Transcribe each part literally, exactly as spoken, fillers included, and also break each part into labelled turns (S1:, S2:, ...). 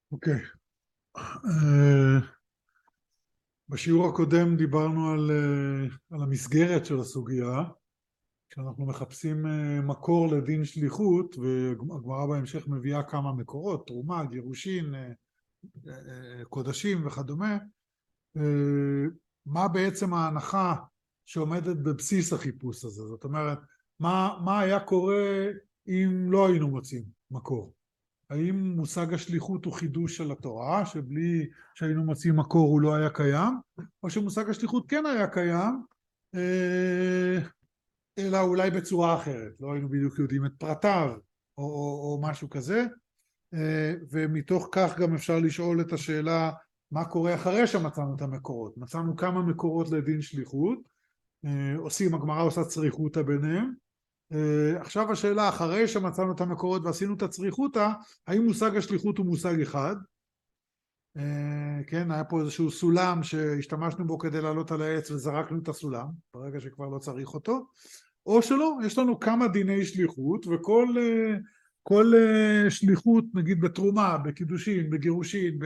S1: אוקיי. אה, בשיעור הקודם דיברנו על, אה, על המסגרת של הסוגיה, כשאנחנו מחפשים אה, מקור לדין שליחות, והגמרא בהמשך מביאה כמה מקורות, תרומה, גירושין, אה, אה, קודשים וכדומה. אה, מה בעצם ההנחה שעומדת בבסיס החיפוש הזה? זאת אומרת, מה, מה היה קורה אם לא היינו מוצאים מקור? האם מושג השליחות הוא חידוש של התורה, שבלי שהיינו מוצאים מקור הוא לא היה קיים, או שמושג השליחות כן היה קיים, אלא אולי בצורה אחרת, לא היינו בדיוק יודעים את פרטיו, או, או, או משהו כזה, ומתוך כך גם אפשר לשאול את השאלה, מה קורה אחרי שמצאנו את המקורות? מצאנו כמה מקורות לדין שליחות, עושים, הגמרא עושה צריכותא ביניהם, עכשיו השאלה, אחרי שמצאנו את המקורות ועשינו את הצריכותא, האם מושג השליחות הוא מושג אחד? כן, היה פה איזשהו סולם שהשתמשנו בו כדי לעלות על העץ וזרקנו את הסולם, ברגע שכבר לא צריך אותו, או שלא, יש לנו כמה דיני שליחות, וכל כל שליחות, נגיד בתרומה, בקידושין, בגירושין,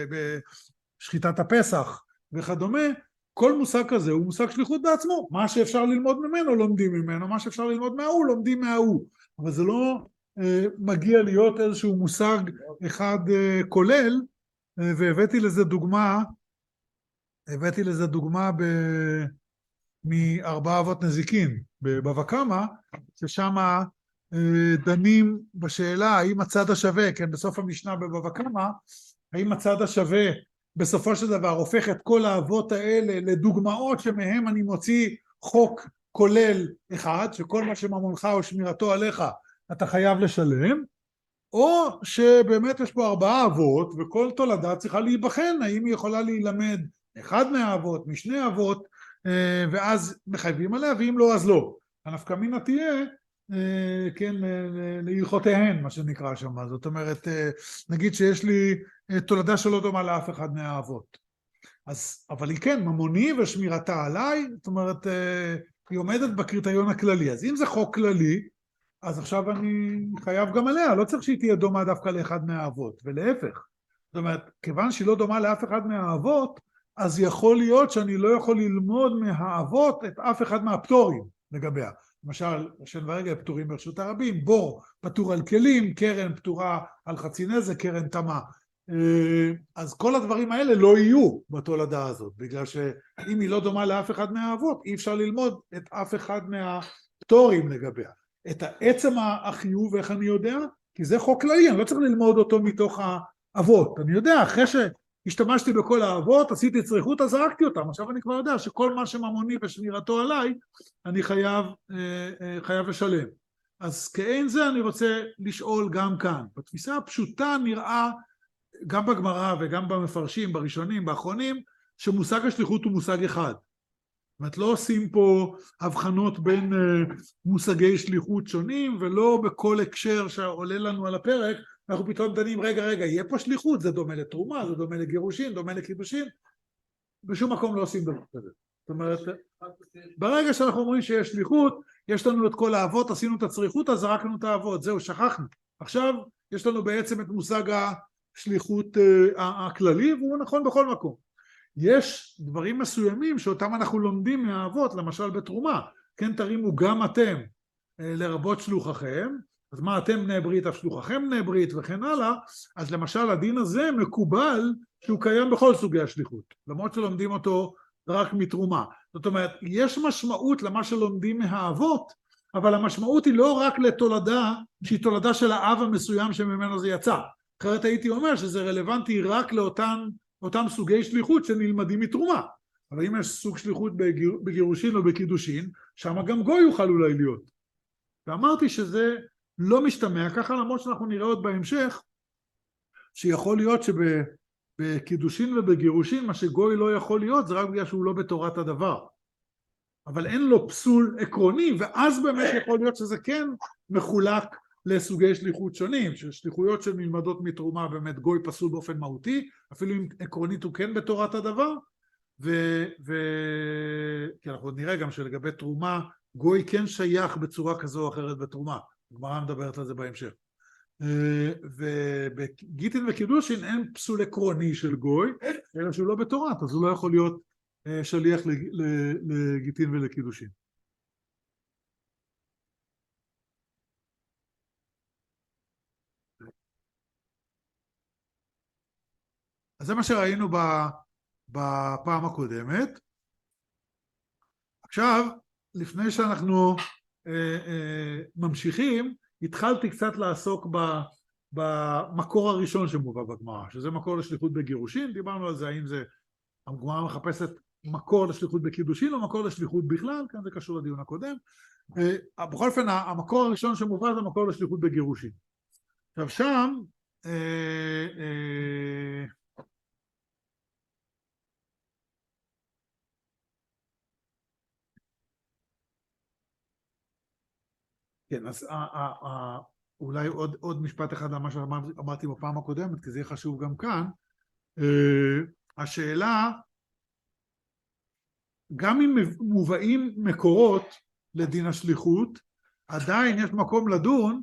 S1: בשחיטת הפסח וכדומה, כל מושג כזה הוא מושג שליחות בעצמו, מה שאפשר ללמוד ממנו לומדים ממנו, מה שאפשר ללמוד מההוא לומדים מההוא, אבל זה לא אה, מגיע להיות איזשהו מושג אחד אה, כולל, אה, והבאתי לזה דוגמה, הבאתי לזה דוגמה ב... מארבעה אבות נזיקין בבבא קמא, ששם אה, דנים בשאלה האם הצד השווה, כן, בסוף המשנה בבבא קמא, האם הצד השווה בסופו של דבר הופך את כל האבות האלה לדוגמאות שמהם אני מוציא חוק כולל אחד, שכל מה שממונך או שמירתו עליך אתה חייב לשלם, או שבאמת יש פה ארבעה אבות וכל תולדה צריכה להיבחן, האם היא יכולה להילמד אחד מהאבות, משני אבות, ואז מחייבים עליה, ואם לא אז לא. הנפקא מינה תהיה, כן, להלכותיהן, מה שנקרא שם. זאת אומרת, נגיד שיש לי תולדה שלא דומה לאף אחד מהאבות, אז, אבל היא כן, ממוני ושמירתה עליי, זאת אומרת, היא עומדת בקריטריון הכללי. אז אם זה חוק כללי, אז עכשיו אני חייב גם עליה, לא צריך שהיא תהיה דומה דווקא לאחד מהאבות, ולהפך. זאת אומרת, כיוון שהיא לא דומה לאף אחד מהאבות, אז יכול להיות שאני לא יכול ללמוד מהאבות את אף אחד מהפטורים לגביה. למשל, שן ורגל פטורים ברשות הרבים, בור פטור על כלים, קרן פטורה על חצי נזק, קרן תמה. אז כל הדברים האלה לא יהיו בתולדה הזאת, בגלל שאם היא לא דומה לאף אחד מהאבות, אי אפשר ללמוד את אף אחד מהפטורים לגביה. את העצם החיוב, איך אני יודע? כי זה חוק כללי, אני לא צריך ללמוד אותו מתוך האבות. אני יודע, אחרי שהשתמשתי בכל האבות, עשיתי צריכות, אז זרקתי אותם. עכשיו אני כבר יודע שכל מה שממוני ושמירתו עליי, אני חייב, חייב לשלם. אז כאין זה אני רוצה לשאול גם כאן. בתפיסה הפשוטה נראה, גם בגמרא וגם במפרשים, בראשונים, באחרונים, שמושג השליחות הוא מושג אחד. זאת אומרת, לא עושים פה הבחנות בין uh, מושגי שליחות שונים, ולא בכל הקשר שעולה לנו על הפרק, אנחנו פתאום דנים, רגע, רגע, יהיה פה שליחות, זה דומה לתרומה, זה דומה לגירושין, דומה לקידושין, בשום מקום לא עושים דבר כזה. זאת אומרת, ברגע שאנחנו אומרים שיש שליחות, יש לנו את כל האבות, עשינו את הצריכות, אז זרקנו את האבות, זהו, שכחנו. עכשיו יש לנו בעצם את מושג השליחות uh, הכללי, והוא נכון בכל מקום. יש דברים מסוימים שאותם אנחנו לומדים מהאבות, למשל בתרומה, כן, תרימו גם אתם לרבות שלוחכם, אז מה אתם בני ברית, אף שלוחכם בני ברית וכן הלאה, אז למשל הדין הזה מקובל שהוא קיים בכל סוגי השליחות, למרות שלומדים אותו רק מתרומה. זאת אומרת, יש משמעות למה שלומדים מהאבות, אבל המשמעות היא לא רק לתולדה שהיא תולדה של האב המסוים שממנו זה יצא. אחרת הייתי אומר שזה רלוונטי רק לאותן אותם סוגי שליחות שנלמדים מתרומה. אבל אם יש סוג שליחות בגיר, בגירושין או בקידושין, שם גם גוי יוכל אולי להיות. ואמרתי שזה לא משתמע ככה, למרות שאנחנו נראה עוד בהמשך, שיכול להיות שבקידושין ובגירושין, מה שגוי לא יכול להיות, זה רק בגלל שהוא לא בתורת הדבר. אבל אין לו פסול עקרוני, ואז באמת יכול להיות שזה כן מחולק לסוגי שליחות שונים, ששליחויות שנלמדות מתרומה באמת גוי פסול באופן מהותי, אפילו אם עקרונית הוא כן בתורת הדבר, ו... ו... כי אנחנו נראה גם שלגבי תרומה, גוי כן שייך בצורה כזו או אחרת בתרומה, הגמרא מדברת על זה בהמשך. ובגיטין וקידושין אין פסול עקרוני של גוי, אלא שהוא לא בתורת, אז הוא לא יכול להיות שליח לגיטין ולקידושין. אז זה מה שראינו בפעם הקודמת. עכשיו, לפני שאנחנו אה, אה, ממשיכים, התחלתי קצת לעסוק במקור הראשון שמובא בגמרא, שזה מקור לשליחות בגירושין. דיברנו על זה, האם זה הגמרא מחפשת מקור לשליחות בקידושין או מקור לשליחות בכלל, כאן זה קשור לדיון הקודם. אה, בכל אופן, המקור הראשון שמובא זה מקור לשליחות בגירושין. עכשיו שם, אה, אה, כן, אז ה, ה, ה, אולי עוד, עוד משפט אחד על מה שאמרתי בפעם הקודמת, כי זה יהיה חשוב גם כאן. השאלה, גם אם מובאים מקורות לדין השליחות, עדיין יש מקום לדון,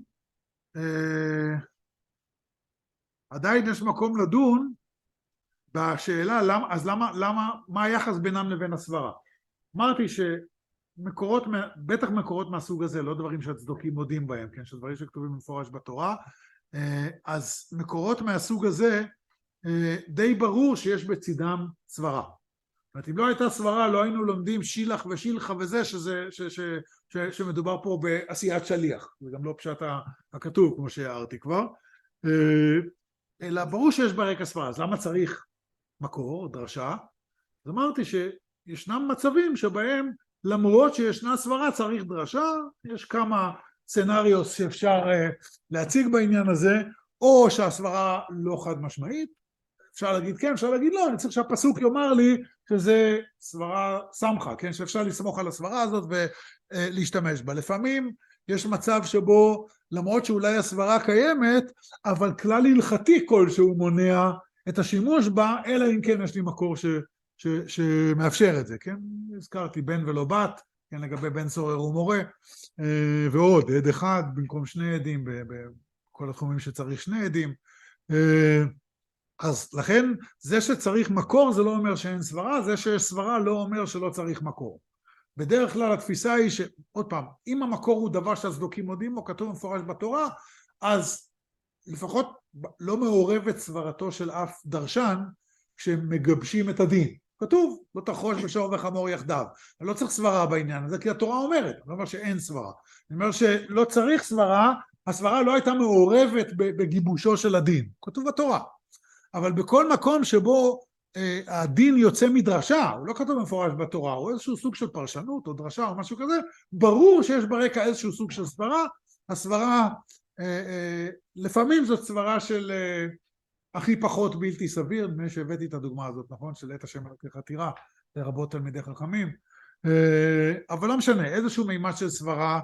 S1: עדיין יש מקום לדון בשאלה, למה, אז למה, למה, מה היחס בינם לבין הסברה? אמרתי ש... מקורות, בטח מקורות מהסוג הזה, לא דברים שהצדוקים מודים בהם, כן, שדברים שכתובים במפורש בתורה, אז מקורות מהסוג הזה, די ברור שיש בצדם סברה. זאת אומרת, אם לא הייתה סברה, לא היינו לומדים שילח ושילחה וזה, שזה, ש, ש, ש, שמדובר פה בעשיית שליח, זה גם לא פשט הכתוב, כמו שהערתי כבר, אלא ברור שיש ברקע סברה, אז למה צריך מקור, דרשה? אז אמרתי שישנם מצבים שבהם למרות שישנה סברה צריך דרשה, יש כמה סצנריוס שאפשר להציג בעניין הזה, או שהסברה לא חד משמעית, אפשר להגיד כן, אפשר להגיד לא, אני צריך שהפסוק יאמר לי שזה סברה סמכה, כן, שאפשר לסמוך על הסברה הזאת ולהשתמש בה. לפעמים יש מצב שבו למרות שאולי הסברה קיימת, אבל כלל הלכתי כלשהו מונע את השימוש בה, אלא אם כן יש לי מקור ש... ש, שמאפשר את זה, כן? הזכרתי בן ולא בת, כן, לגבי בן סורר ומורה, ועוד, עד אחד במקום שני עדים, בכל התחומים שצריך שני עדים. אז לכן, זה שצריך מקור זה לא אומר שאין סברה, זה שיש סברה לא אומר שלא צריך מקור. בדרך כלל התפיסה היא ש... עוד פעם, אם המקור הוא דבר שהצדוקים מודים, או כתוב מפורש בתורה, אז לפחות לא מעורבת סברתו של אף דרשן, כשמגבשים את הדין. כתוב, לא תחרוש בשור וחמור יחדיו. אני לא צריך סברה בעניין הזה, כי התורה אומרת, אני לא אומר שאין סברה. אני אומר שלא צריך סברה, הסברה לא הייתה מעורבת בגיבושו של הדין. כתוב בתורה. אבל בכל מקום שבו אה, הדין יוצא מדרשה, הוא לא כתוב מפורש בתורה, הוא איזשהו סוג של פרשנות או דרשה או משהו כזה, ברור שיש ברקע איזשהו סוג של סברה. הסברה, אה, אה, לפעמים זאת סברה של... אה, הכי פחות בלתי סביר, מי שהבאתי את הדוגמה הזאת, נכון? של עת השם אלוקיך תירא, לרבות תלמידי חכמים, אבל לא משנה, איזשהו מימד של סברה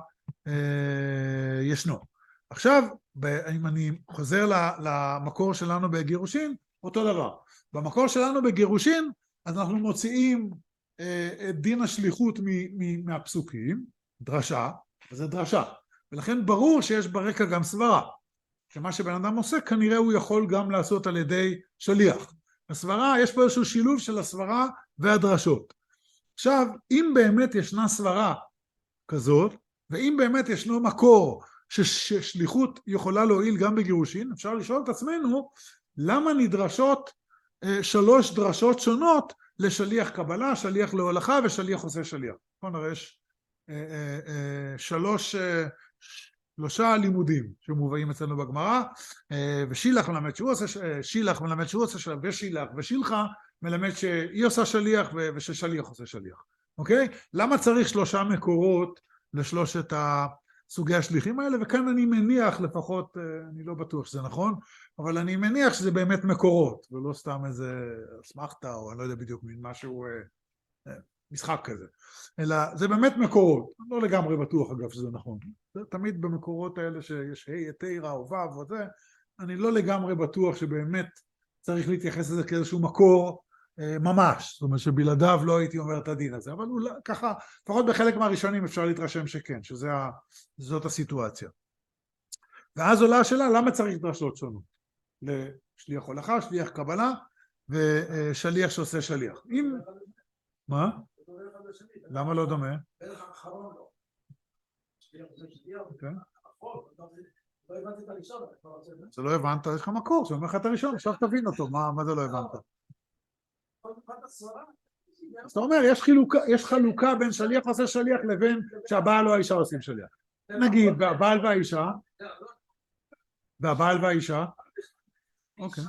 S1: ישנו. עכשיו, אם אני חוזר למקור שלנו בגירושין, אותו דבר. במקור שלנו בגירושין, אז אנחנו מוציאים את דין השליחות מהפסוקים, דרשה, וזה דרשה, ולכן ברור שיש ברקע גם סברה. שמה שבן אדם עושה, כנראה הוא יכול גם לעשות על ידי שליח. הסברה, יש פה איזשהו שילוב של הסברה והדרשות. עכשיו, אם באמת ישנה סברה כזאת, ואם באמת ישנו מקור ששליחות יכולה להועיל גם בגירושין, אפשר לשאול את עצמנו, למה נדרשות אה, שלוש דרשות שונות לשליח קבלה, שליח להולכה ושליח עושה שליח. נכון, הרי יש אה, אה, אה, שלוש... אה, שלושה לימודים שמובאים אצלנו בגמרא, ושילח מלמד שהוא עושה, שילח מלמד שהוא עושה שליח, ושילח ושילחה מלמד שהיא עושה שליח וששליח עושה שליח. אוקיי? למה צריך שלושה מקורות לשלושת הסוגי השליחים האלה? וכאן אני מניח, לפחות, אני לא בטוח שזה נכון, אבל אני מניח שזה באמת מקורות, ולא סתם איזה אסמכתה, או אני לא יודע בדיוק משהו... משחק כזה, אלא זה באמת מקורות, אני לא לגמרי בטוח אגב שזה נכון, זה תמיד במקורות האלה שיש ה' תירא או ו' וזה, אני לא לגמרי בטוח שבאמת צריך להתייחס לזה כאיזשהו מקור אה, ממש, זאת אומרת שבלעדיו לא הייתי אומר את הדין הזה, אבל אולי, ככה, לפחות בחלק מהראשונים אפשר להתרשם שכן, שזאת הסיטואציה. ואז עולה השאלה, למה צריך דרשות שונות? לשליח הולכה, שליח קבלה, ושליח שעושה שליח. אם... מה? למה לא דומה? זה לא הבנת, יש לך מקור, שאומר לך את הראשון, עכשיו תבין אותו, מה זה לא הבנת? אז אתה אומר, יש חלוקה בין שליח עושה שליח לבין שהבעל או האישה עושים שליח. נגיד, והבעל והאישה, והבעל והאישה, אוקיי.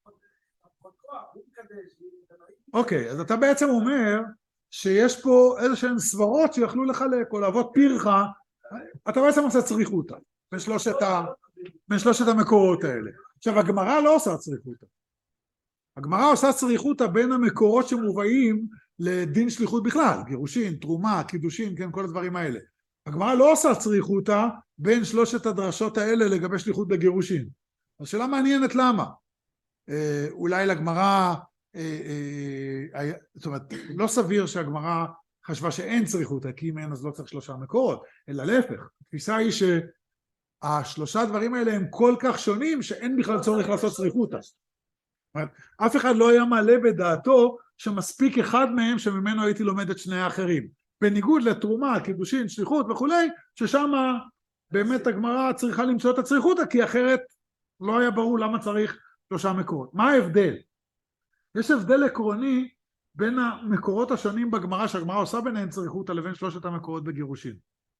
S1: אוקיי, אז אתה בעצם אומר שיש פה איזשהן סברות שיכלו לחלק, או לעבוד פירחה, אתה בעצם עושה צריכותא, בין שלושת, ה... בין שלושת המקורות האלה. עכשיו, הגמרא לא עושה צריכותא. הגמרא עושה צריכותא בין המקורות שמובאים לדין שליחות בכלל, גירושין, תרומה, קידושין, כן, כל הדברים האלה. הגמרא לא עושה צריכותא בין שלושת הדרשות האלה לגבי שליחות בגירושין. השאלה מעניינת למה. אה, אולי לגמרא, אה, אה, זאת אומרת, לא סביר שהגמרא חשבה שאין צריכותא, כי אם אין אז לא צריך שלושה מקורות, אלא להפך. התפיסה היא שהשלושה דברים האלה הם כל כך שונים שאין בכלל צורך לעשות צריכותא. אף אחד לא היה מעלה בדעתו שמספיק אחד מהם שממנו הייתי לומד את שני האחרים. בניגוד לתרומה, קידושין, שליחות וכולי, ששם באמת הגמרא צריכה למצוא את הצריכותא, כי אחרת לא היה ברור למה צריך שלושה מקורות. מה ההבדל? יש הבדל עקרוני בין המקורות השונים בגמרא, שהגמרא עושה ביניהם צריכותא, לבין שלושת המקורות בגירושין.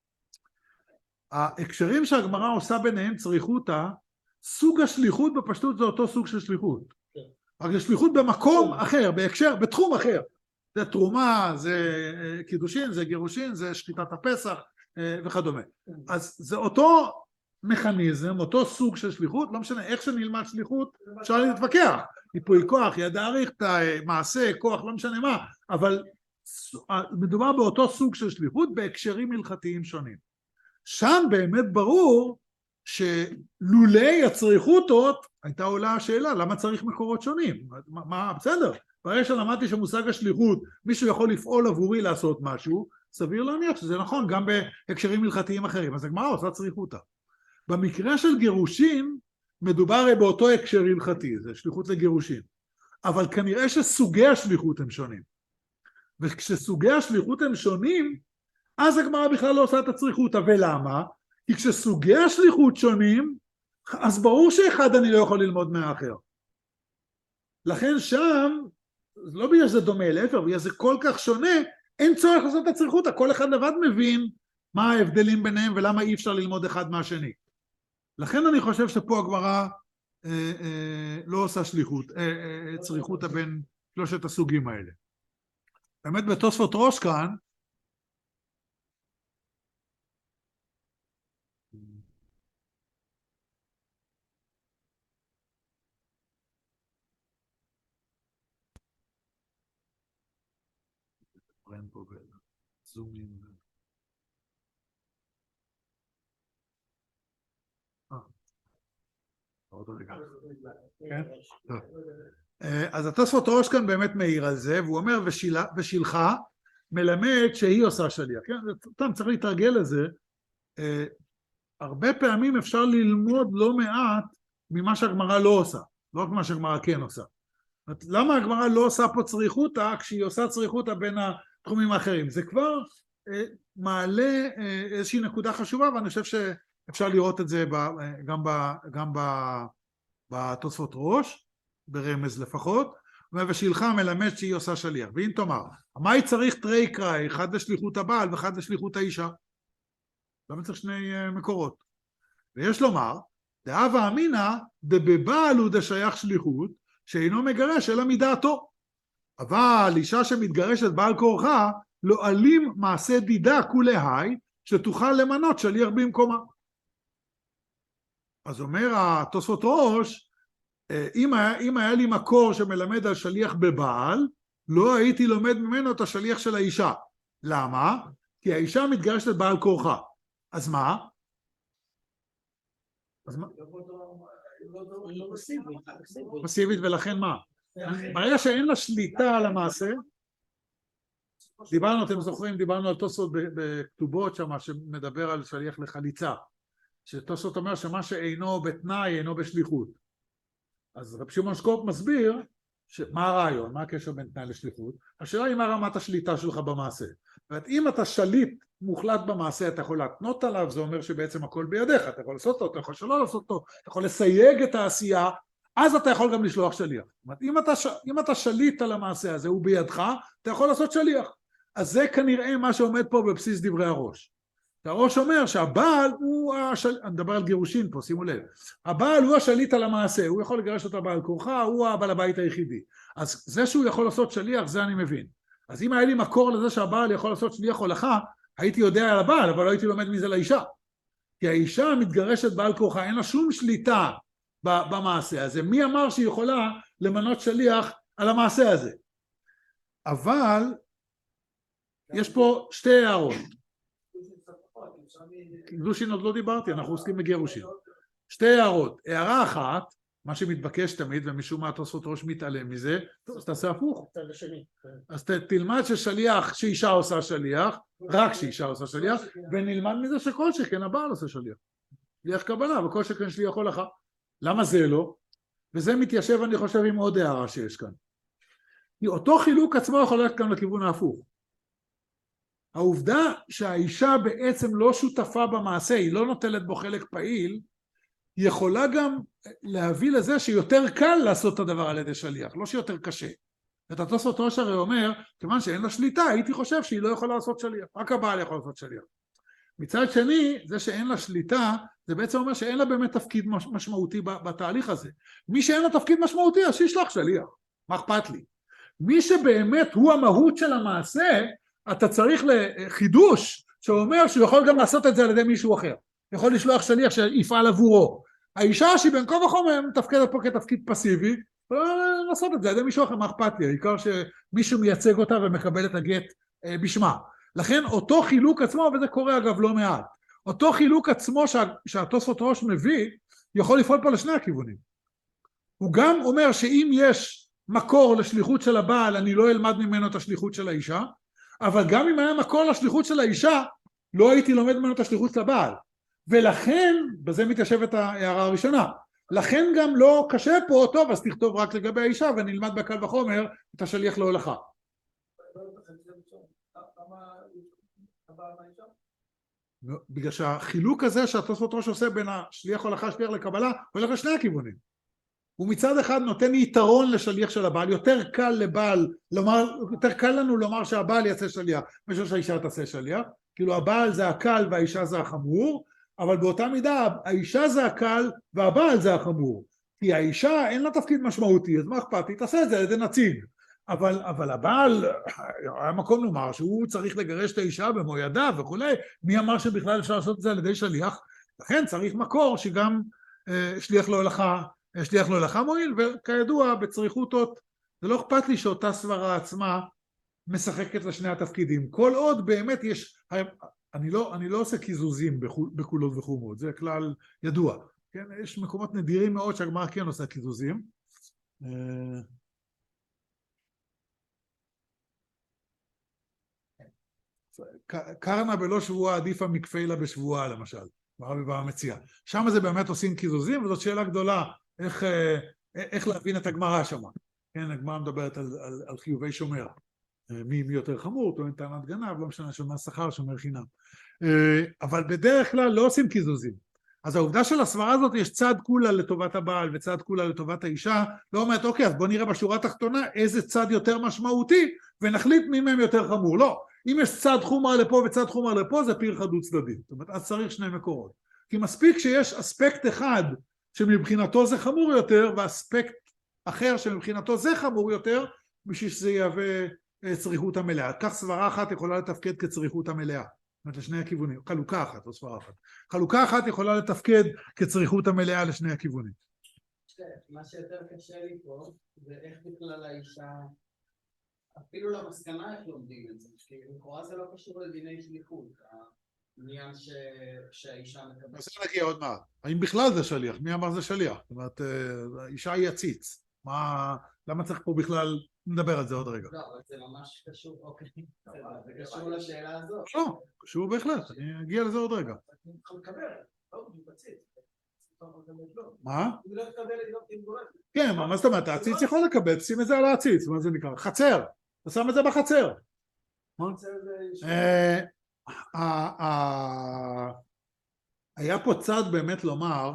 S1: ההקשרים שהגמרא עושה ביניהם צריכותא, סוג השליחות בפשטות זה אותו סוג של שליחות. רק זה שליחות במקום אחר, בהקשר, בתחום אחר. זה תרומה, זה קידושין, זה גירושין, זה שחיטת הפסח וכדומה. אז זה אותו מכניזם, אותו סוג של שליחות, לא משנה איך שנלמד שליחות, אפשר להתווכח. ייפוי כוח, ידע אריכתא, מעשה, כוח, לא משנה מה, אבל מדובר באותו סוג של שליחות בהקשרים הלכתיים שונים. שם באמת ברור שלולי הצריכותות הייתה עולה השאלה, למה צריך מקורות שונים? מה, מה בסדר, ברגע שלמדתי שמושג השליחות, מישהו יכול לפעול עבורי לעשות משהו, סביר להניח שזה נכון גם בהקשרים הלכתיים אחרים, אז הגמרא עושה צריכותא. במקרה של גירושין, מדובר באותו הקשר הלכתי, זה שליחות לגירושין, אבל כנראה שסוגי השליחות הם שונים, וכשסוגי השליחות הם שונים, אז הגמרא בכלל לא עושה את הצריכותא, ולמה? כי כשסוגי השליחות שונים, אז ברור שאחד אני לא יכול ללמוד מהאחר. לכן שם, לא בגלל שזה דומה להפך, בגלל זה כל כך שונה, אין צורך לעשות את הצריכותא, כל אחד לבד מבין מה ההבדלים ביניהם ולמה אי אפשר ללמוד אחד מהשני. לכן אני חושב שפה הגמרא אה, אה, לא עושה שליחות, אה, אה, צריכותא בין שלושת הסוגים האלה. באמת בתוספות ראש כאן, פה בזומים. אה, עוד רגע. כן? טוב. אז התוספות ראש כאן באמת מעיר על זה, והוא אומר, ושילך מלמד שהיא עושה שליח. כן? אתם צריך להתרגל לזה. הרבה פעמים אפשר ללמוד לא מעט ממה שהגמרא לא עושה, לא רק מה שהגמרא כן עושה. למה הגמרא לא עושה פה צריכותא, כשהיא עושה צריכותא בין התחומים האחרים? זה כבר אה, מעלה אה, איזושהי נקודה חשובה, ואני חושב שאפשר לראות את זה ב, גם, ב, גם ב, בתוספות ראש, ברמז לפחות, ושילך מלמד שהיא עושה שליח. ואם תאמר, מה היא צריך תרי קראי, אחד לשליחות הבעל ואחד לשליחות האישה? למה צריך שני אה, מקורות? ויש לומר, דאבה אמינא דבבעל הוא דשייך שליחות, שאינו מגרש אלא מדעתו. אבל אישה שמתגרשת בעל כורחה, לא אלים מעשה דידה כולי היי, שתוכל למנות שליח במקומה. אז אומר התוספות ראש, אם היה, אם היה לי מקור שמלמד על שליח בבעל, לא הייתי לומד ממנו את השליח של האישה. למה? כי האישה מתגרשת בעל כורחה. אז מה? אז מה? פסיבית, ולכן מה? ברגע שאין לה שליטה על המעשה, דיברנו, אתם זוכרים, דיברנו על תוספות בכתובות שם, שמדבר על שליח לחליצה. שתוספות אומר שמה שאינו בתנאי אינו בשליחות. אז רב שמעון שקופ מסביר מה הרעיון, מה הקשר בין תנאי לשליחות. השאלה היא מה רמת השליטה שלך במעשה. זאת אם אתה שליט מוחלט במעשה, אתה יכול להתנות עליו, זה אומר שבעצם הכל בידיך, אתה יכול לעשות אותו, אתה יכול שלא לעשות אותו, אתה יכול לסייג את העשייה, אז אתה יכול גם לשלוח שליח. זאת אומרת, אם אתה, אם אתה שליט על המעשה הזה, הוא בידך, אתה יכול לעשות שליח. אז זה כנראה מה שעומד פה בבסיס דברי הראש. הראש אומר שהבעל הוא, השל... אני מדבר על גירושין פה, שימו לב, הבעל הוא השליט על המעשה, הוא יכול לגרש אותה בעל כורחה, הוא הבעל הבית היחידי. אז זה שהוא יכול לעשות שליח, זה אני מבין. אז אם היה לי מקור לזה שהבעל יכול לעשות שליח הולכה, הייתי יודע על הבעל, אבל לא הייתי לומד מזה לאישה. כי האישה מתגרשת בעל כורחה, אין לה שום שליטה במעשה הזה. מי אמר שהיא יכולה למנות שליח על המעשה הזה? אבל יש פה שתי הערות. גירושין עוד לא דיברתי, אנחנו עוסקים בגירושין. שתי הערות. הערה אחת, מה שמתבקש תמיד, ומשום מה התוספות ראש מתעלם מזה, אז תעשה הפוך. אז תלמד ששליח, שאישה עושה שליח, רק שאישה עושה שליח, ונלמד מזה שכל שכן הבעל עושה שליח. שליח קבלה, וכל שכן שליח הולכה. למה זה לא? וזה מתיישב, אני חושב, עם עוד הערה שיש כאן. אותו חילוק עצמו יכול ללכת גם לכיוון ההפוך. העובדה שהאישה בעצם לא שותפה במעשה, היא לא נוטלת בו חלק פעיל, היא יכולה גם להביא לזה שיותר קל לעשות את הדבר על ידי שליח, לא שיותר קשה. את התוספות ראש הרי אומר, כיוון שאין לה שליטה, הייתי חושב שהיא לא יכולה לעשות שליח, רק הבעל יכול לעשות שליח. מצד שני, זה שאין לה שליטה, זה בעצם אומר שאין לה באמת תפקיד משמעותי בתהליך הזה. מי שאין לה תפקיד משמעותי, אז שישלח שליח, מה אכפת לי? מי שבאמת הוא המהות של המעשה, אתה צריך לחידוש שאומר שהוא יכול גם לעשות את זה על ידי מישהו אחר. יכול לשלוח שליח שיפעל עבורו. האישה שהיא בין כה וכה מתפקדת פה כתפקיד פסיבי, לא לעשות את זה על ידי מישהו אחר, מה אכפת לי? העיקר שמישהו מייצג אותה ומקבל את הגט בשמה. לכן אותו חילוק עצמו, וזה קורה אגב לא מעט, אותו חילוק עצמו שהתוספות ראש מביא, יכול לפעול פה לשני הכיוונים. הוא גם אומר שאם יש מקור לשליחות של הבעל, אני לא אלמד ממנו את השליחות של האישה, אבל גם אם היה מקור לשליחות של האישה, לא הייתי לומד ממנו את השליחות של הבעל. ולכן, בזה מתיישבת ההערה הראשונה, לכן גם לא קשה פה, טוב, אז תכתוב רק לגבי האישה, ונלמד בקל וחומר את השליח להולכה. בגלל שהחילוק הזה שהתוספות ראש עושה בין השליח הולכה, שליח לקבלה, הולך לשני הכיוונים. הוא מצד אחד נותן יתרון לשליח של הבעל, יותר קל לבעל, לומר, יותר קל לנו לומר שהבעל יעשה שליח, משהו שהאישה תעשה שליח, כאילו הבעל זה הקל והאישה זה החמור, אבל באותה מידה האישה זה הקל והבעל זה החמור, כי האישה אין לה תפקיד משמעותי, אז מה אכפת? היא תעשה את זה על ידי נציג, אבל, אבל הבעל, היה מקום לומר שהוא צריך לגרש את האישה במו ידיו וכולי, מי אמר שבכלל אפשר לעשות את זה על ידי שליח? לכן צריך מקור שגם אה, שליח להולכה, שליח להולכה מועיל, וכידוע בצריכותות, זה לא אכפת לי שאותה סברה עצמה משחקת לשני התפקידים, כל עוד באמת יש, אני לא, אני לא עושה קיזוזים בקולות וחומות, זה כלל ידוע, כן? יש מקומות נדירים מאוד שהגמרא כן עושה קיזוזים, קרנה בלא שבועה עדיפה מכפלה בשבועה למשל, הרבי בא מציע, שם זה באמת עושים קיזוזים, וזאת שאלה גדולה, איך, איך להבין את הגמרא שם, כן? הגמרא מדברת על, על, על חיובי שומר, מי, מי יותר חמור, טוען טענת גנב, לא משנה שומר שכר, שומר חינם. אבל בדרך כלל לא עושים קיזוזים. אז העובדה של הסברה הזאת, יש צד כולה לטובת הבעל וצד כולה לטובת האישה, לא אומרת, אוקיי, אז בוא נראה בשורה התחתונה איזה צד יותר משמעותי, ונחליט מי מהם יותר חמור. לא, אם יש צד חומר לפה וצד חומר לפה, זה פיר חדות צדדי. זאת אומרת, אז צריך שני מקורות. כי מספיק שיש אספקט אחד שמבחינתו זה חמור יותר, ואספקט אחר שמבחינתו זה חמור יותר, בשביל שזה יהווה צריכות המלאה. כך סברה אחת יכולה לתפקד כצריכות המלאה. זאת אומרת, לשני הכיוונים. חלוקה אחת, לא סברה אחת. חלוקה אחת יכולה לתפקד כצריכות המלאה לשני הכיוונים.
S2: מה שיותר קשה לי פה, זה איך בכלל האישה, אפילו למסקנה איך לומדים את זה, כי לכאורה זה לא קשור לדיני שליחות, העניין שהאישה מקבלת.
S1: אז זה נגיע עוד מעט. האם בכלל זה שליח? מי אמר זה שליח? זאת אומרת, האישה היא עציץ. מה, למה צריך פה בכלל, נדבר על זה עוד רגע.
S2: לא, אבל זה ממש קשור, אוקיי, זה קשור לשאלה הזאת.
S1: לא, קשור בהחלט, אני אגיע לזה עוד רגע. מה? כן, מה זאת אומרת, העציץ יכול לקבל, שים את זה על העציץ, מה זה נקרא? חצר, אתה שם את זה בחצר. היה פה צד באמת לומר,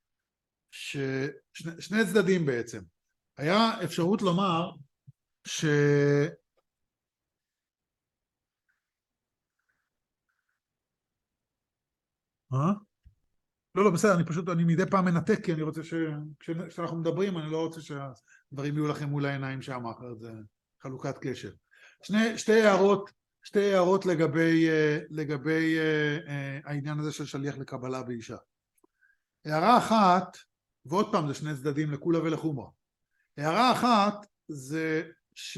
S1: שני צדדים בעצם, היה אפשרות לומר ש... אה? לא, לא, בסדר, אני פשוט, אני מדי פעם מנתק, כי אני רוצה ש... כשאנחנו מדברים, אני לא רוצה שהדברים יהיו לכם מול העיניים שם, אחרת זה חלוקת קשר. שני, שתי הערות, שתי הערות לגבי, לגבי העניין הזה של שליח לקבלה באישה. הערה אחת, ועוד פעם זה שני צדדים לכולה ולחומרה. הערה אחת זה ש...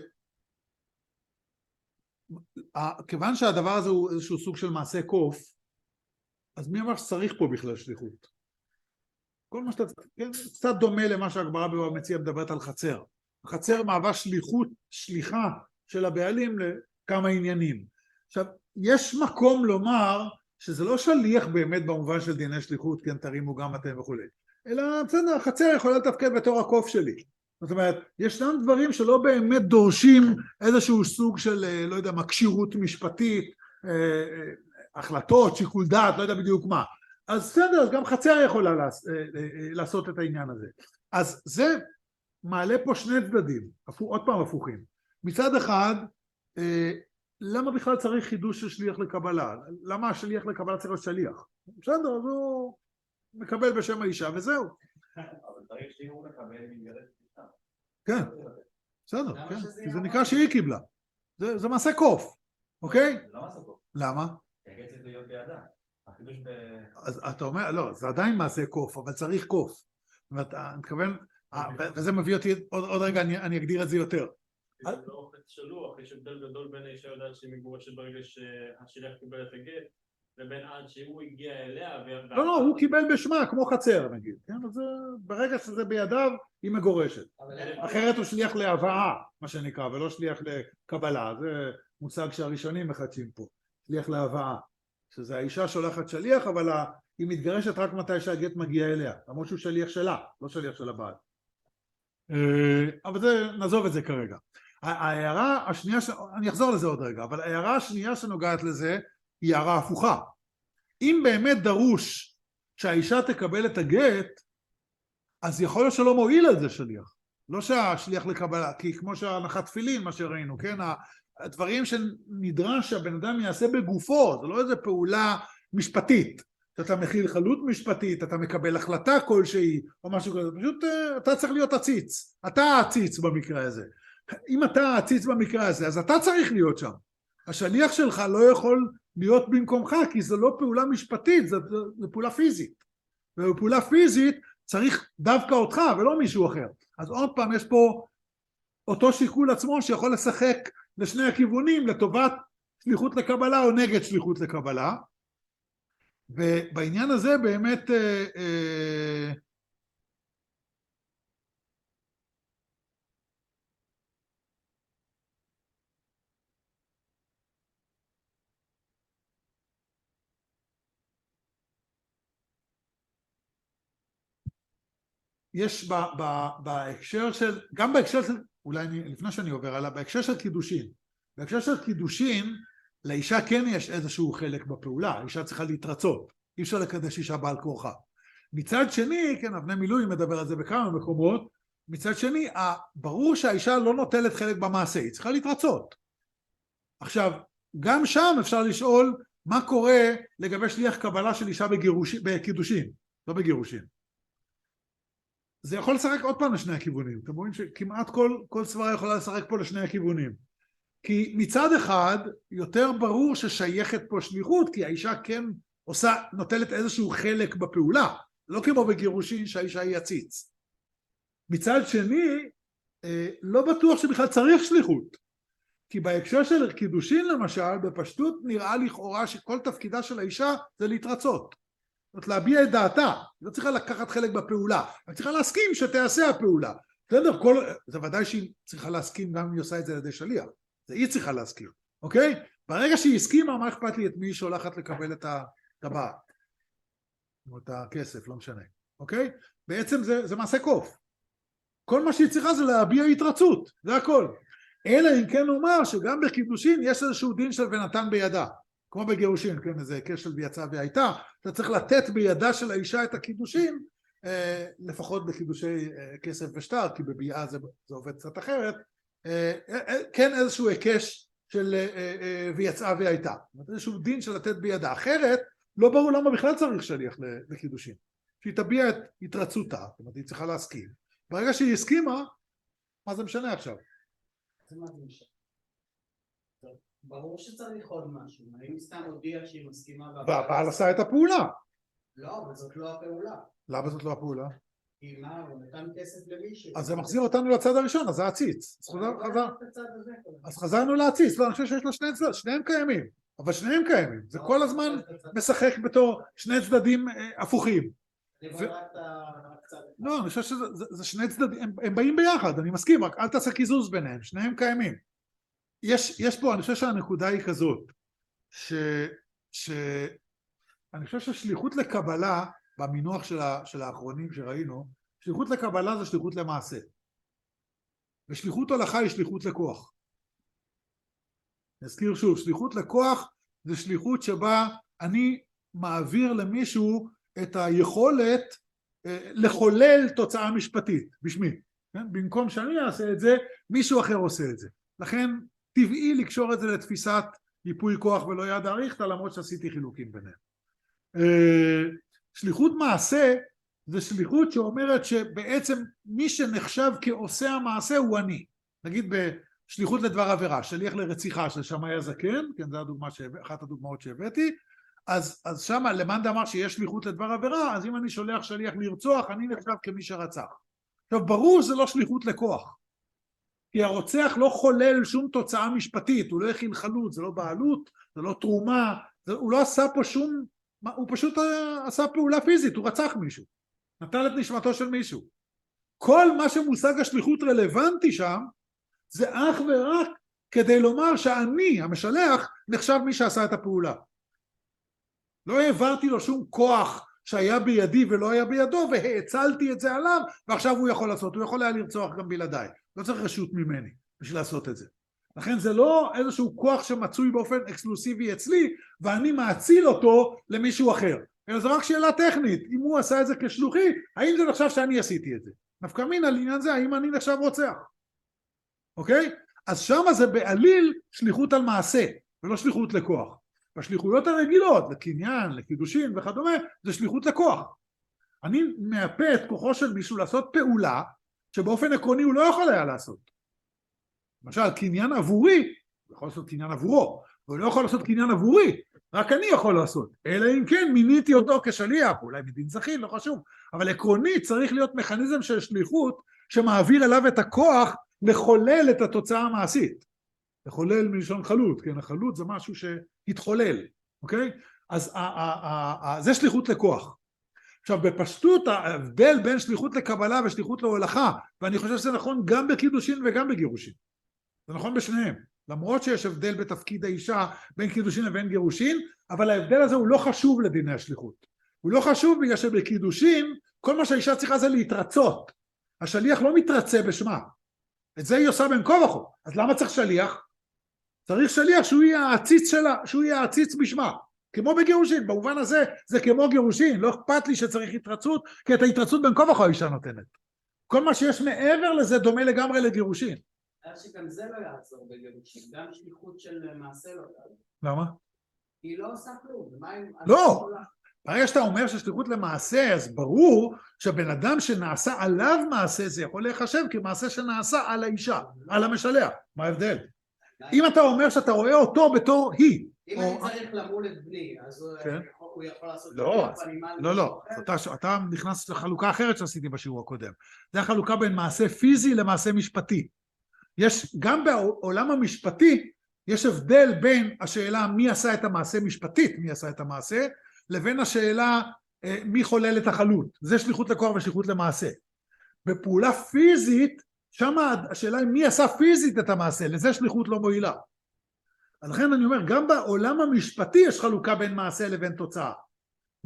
S1: כיוון שהדבר הזה הוא איזשהו סוג של מעשה קוף, אז מי אמר שצריך פה בכלל שליחות? כל מה שאתה... כן, קצת דומה למה שהגמרא בבבא מציעא מדברת על חצר. החצר מהווה שליחות, שליחה של הבעלים לכמה עניינים. עכשיו, יש מקום לומר שזה לא שליח באמת במובן של דיני שליחות, כן תרימו גם אתם וכו', אלא בסדר, החצר יכולה לתפקד בתור הקוף שלי. זאת אומרת, ישנם דברים שלא באמת דורשים איזשהו סוג של, לא יודע מה, קשירות משפטית, החלטות, שיקול דעת, לא יודע בדיוק מה. אז בסדר, אז גם חצר יכולה לעשות את העניין הזה. אז זה מעלה פה שני צדדים, עוד פעם הפוכים. מצד אחד, למה בכלל צריך חידוש של שליח לקבלה? למה השליח לקבלה צריך להיות שליח? בסדר, אז הוא מקבל בשם האישה וזהו.
S3: אבל צריך שהוא מקבל מגרש אישה.
S1: כן, בסדר, כן. כי זה נקרא שהיא קיבלה. זה מעשה קוף, אוקיי?
S3: זה לא מעשה קוף.
S1: למה?
S3: כי הגט צריך להיות בידה. החידוש ב...
S1: אז אתה אומר, לא, זה עדיין מעשה קוף, אבל צריך קוף. זאת אומרת, אני מתכוון, וזה מביא אותי, עוד רגע אני אגדיר את זה יותר.
S4: זה לא חצי שלוח, יש הבדל גדול בין האישה יודעת שהיא מגורשת ברגע שהשליח קיבל את הגט, לבין עד שהוא הגיע אליה...
S1: לא, לא, הוא קיבל בשמה, כמו חצר נגיד. אז ברגע שזה בידיו, היא מגורשת. אחרת הוא שליח להבאה, מה שנקרא, ולא שליח לקבלה. זה מושג שהראשונים מחדשים פה. שליח להבאה. שזה האישה שולחת שליח, אבל היא מתגרשת רק מתי שהגט מגיע אליה. למרות שהוא שליח שלה, לא שליח של הבעל. אבל זה, נעזוב את זה כרגע. ההערה השנייה, אני אחזור לזה עוד רגע, אבל ההערה השנייה שנוגעת לזה היא הערה הפוכה. אם באמת דרוש שהאישה תקבל את הגט, אז יכול להיות שלא מועיל על זה שליח. לא שהשליח לקבלה, כי כמו שהנחת תפילין, מה שראינו, כן? הדברים שנדרש שהבן אדם יעשה בגופו, זה לא איזו פעולה משפטית. אתה מכיל חלות משפטית, אתה מקבל החלטה כלשהי, או משהו כזה, פשוט אתה צריך להיות עציץ. אתה העציץ במקרה הזה. אם אתה העציץ במקרה הזה, אז אתה צריך להיות שם. השליח שלך לא יכול להיות במקומך, כי זו לא פעולה משפטית, זו, זו פעולה פיזית. ובפעולה פיזית צריך דווקא אותך ולא מישהו אחר. אז עוד פעם יש פה אותו שיקול עצמו שיכול לשחק לשני הכיוונים, לטובת שליחות לקבלה או נגד שליחות לקבלה. ובעניין הזה באמת... אה, אה, יש ב, ב, בהקשר של, גם בהקשר של, אולי אני, לפני שאני עובר עליו, בהקשר של קידושין, בהקשר של קידושין, לאישה כן יש איזשהו חלק בפעולה, האישה צריכה להתרצות, אי אפשר לקדש אישה בעל כורחה. מצד שני, כן, אבני מילואים מדבר על זה בכמה מקומות, מצד שני, ברור שהאישה לא נוטלת חלק במעשה, היא צריכה להתרצות. עכשיו, גם שם אפשר לשאול מה קורה לגבי שליח קבלה של אישה בגירוש, בקידושין, לא בגירושין. זה יכול לשחק עוד פעם לשני הכיוונים, אתם רואים שכמעט כל, כל סברה יכולה לשחק פה לשני הכיוונים. כי מצד אחד יותר ברור ששייכת פה שליחות, כי האישה כן עושה, נוטלת איזשהו חלק בפעולה, לא כמו בגירושין שהאישה היא עציץ. מצד שני, לא בטוח שבכלל צריך שליחות, כי בהקשר של קידושין למשל, בפשטות נראה לכאורה שכל תפקידה של האישה זה להתרצות. זאת אומרת, להביע את דעתה, היא לא צריכה לקחת חלק בפעולה, היא צריכה להסכים שתעשה הפעולה. בסדר, כל, זה ודאי שהיא צריכה להסכים גם אם היא עושה את זה על ידי שליח, זה היא צריכה להסכים, אוקיי? ברגע שהיא הסכימה, מה אכפת לי את מי היא שולחת לקבל את הטבעת? או את הכסף, לא משנה, אוקיי? בעצם זה, זה מעשה קוף. כל מה שהיא צריכה זה להביע התרצות, זה הכל. אלא אם כן נאמר שגם בקידושין יש איזשהו דין של ונתן בידה, כמו בגירושין, כן, איזה כשל ויצא והייתה, אתה צריך לתת בידה של האישה את הקידושין, אה, לפחות בקידושי אה, כסף ושטר, כי בביאה זה, זה עובד קצת אחרת, אה, אה, כן איזשהו היקש של אה, אה, ויצאה והייתה, איזשהו דין של לתת בידה, אחרת לא ברור למה בכלל צריך שליח לקידושין, שהיא תביע את התרצותה, זאת אומרת היא צריכה להסכים, ברגע שהיא הסכימה, מה זה משנה עכשיו?
S2: זה מה זה משנה. ברור שצריך עוד משהו, האם סתם הודיע שהיא מסכימה
S1: והבעל עשה את הפעולה.
S2: לא, אבל זאת לא הפעולה.
S1: למה זאת לא הפעולה?
S2: כי מה, הוא נתן כסף למישהו.
S1: אז זה מחזיר אותנו לצד הראשון, אז זה הציץ. אז חזרנו להציץ, לא, אני חושב שיש לו שני צדדים, שניהם קיימים, אבל שניהם קיימים, זה כל הזמן משחק בתור שני צדדים הפוכים. לא, אני חושב שזה שני צדדים, הם באים ביחד, אני מסכים, רק אל תעשה קיזוז ביניהם, שניהם קיימים. יש, יש פה, אני חושב שהנקודה היא כזאת, ש, ש, אני חושב ששליחות לקבלה, במינוח של, ה, של האחרונים שראינו, שליחות לקבלה זה שליחות למעשה. ושליחות הולכה היא שליחות לכוח. נזכיר שוב, שליחות לכוח זה שליחות שבה אני מעביר למישהו את היכולת אה, לחולל תוצאה משפטית, בשמי. כן? במקום שאני אעשה את זה, מישהו אחר עושה את זה. לכן טבעי לקשור את זה לתפיסת ייפוי כוח ולא יד אריכתא, למרות שעשיתי חילוקים ביניהם. שליחות מעשה זה שליחות שאומרת שבעצם מי שנחשב כעושה המעשה הוא אני. נגיד בשליחות לדבר עבירה, שליח לרציחה של שמאי הזקן, כן, זו הדוגמה, אחת הדוגמאות שהבאתי, אז, אז שמה למאן דאמר שיש שליחות לדבר עבירה, אז אם אני שולח שליח לרצוח, אני נחשב כמי שרצח. עכשיו ברור שזה לא שליחות לכוח. כי הרוצח לא חולל שום תוצאה משפטית, הוא לא הכין חלות, זה לא בעלות, זה לא תרומה, זה, הוא לא עשה פה שום, הוא פשוט עשה פעולה פיזית, הוא רצח מישהו, נטל את נשמתו של מישהו. כל מה שמושג השליחות רלוונטי שם, זה אך ורק כדי לומר שאני, המשלח, נחשב מי שעשה את הפעולה. לא העברתי לו שום כוח שהיה בידי ולא היה בידו, והאצלתי את זה עליו, ועכשיו הוא יכול לעשות, הוא יכול היה לרצוח גם בלעדיי. לא צריך רשות ממני בשביל לעשות את זה. לכן זה לא איזשהו כוח שמצוי באופן אקסקלוסיבי אצלי, ואני מאציל אותו למישהו אחר. אלא זה רק שאלה טכנית, אם הוא עשה את זה כשלוחי, האם זה נחשב שאני עשיתי את זה? נפקא מינה לעניין זה, האם אני נחשב רוצח? אוקיי? אז שמה זה בעליל שליחות על מעשה, ולא שליחות לכוח. בשליחויות הרגילות, לקניין, לקידושין וכדומה, זה שליחות לכוח. אני מאפה את כוחו של מישהו לעשות פעולה, שבאופן עקרוני הוא לא יכול היה לעשות. למשל, קניין עבורי, הוא יכול לעשות קניין עבורו, הוא לא יכול לעשות קניין עבורי, רק אני יכול לעשות. אלא אם כן, מיניתי אותו כשליח, אולי מדין זכין, לא חשוב. אבל עקרונית צריך להיות מכניזם של שליחות, שמעביר אליו את הכוח לחולל את התוצאה המעשית. לחולל מלשון חלות, כן? החלות זה משהו שהתחולל, אוקיי? אז זה שליחות לכוח. עכשיו בפשטות ההבדל בין שליחות לקבלה ושליחות להולכה, ואני חושב שזה נכון גם בקידושין וגם בגירושין. זה נכון בשניהם, למרות שיש הבדל בתפקיד האישה בין קידושין לבין גירושין, אבל ההבדל הזה הוא לא חשוב לדיני השליחות. הוא לא חשוב בגלל שבקידושין כל מה שהאישה צריכה זה להתרצות. השליח לא מתרצה בשמה. את זה היא עושה בין כה וכה. אז למה צריך שליח? צריך שליח שהוא יהיה העציץ שלה, שהוא יהיה העציץ בשמה. כמו בגירושין, במובן הזה זה כמו גירושין, לא אכפת לי שצריך התרצות, כי את ההתרצות בין כה וכה האישה נותנת. כל מה שיש מעבר לזה דומה לגמרי לגירושין.
S2: אז שגם זה לא יעזור בגירושין, גם שליחות של מעשה לא יעזור.
S1: למה?
S2: היא לא עושה כלום.
S1: לא, ברגע שאתה אומר ששליחות למעשה, אז ברור שהבן אדם שנעשה עליו מעשה, זה יכול להיחשב כמעשה שנעשה על האישה, על המשלח. מה ההבדל? אם אתה אומר שאתה רואה אותו בתור היא,
S2: אם אני צריך למול את בני, אז הוא יכול לעשות...
S1: לא, לא, לא, אתה נכנס לחלוקה אחרת שעשיתי בשיעור הקודם. זה החלוקה בין מעשה פיזי למעשה משפטי. יש, גם בעולם המשפטי, יש הבדל בין השאלה מי עשה את המעשה משפטית, מי עשה את המעשה, לבין השאלה מי חולל את החלות. זה שליחות לכוח ושליחות למעשה. בפעולה פיזית, שם השאלה היא מי עשה פיזית את המעשה, לזה שליחות לא מועילה. לכן אני אומר, גם בעולם המשפטי יש חלוקה בין מעשה לבין תוצאה.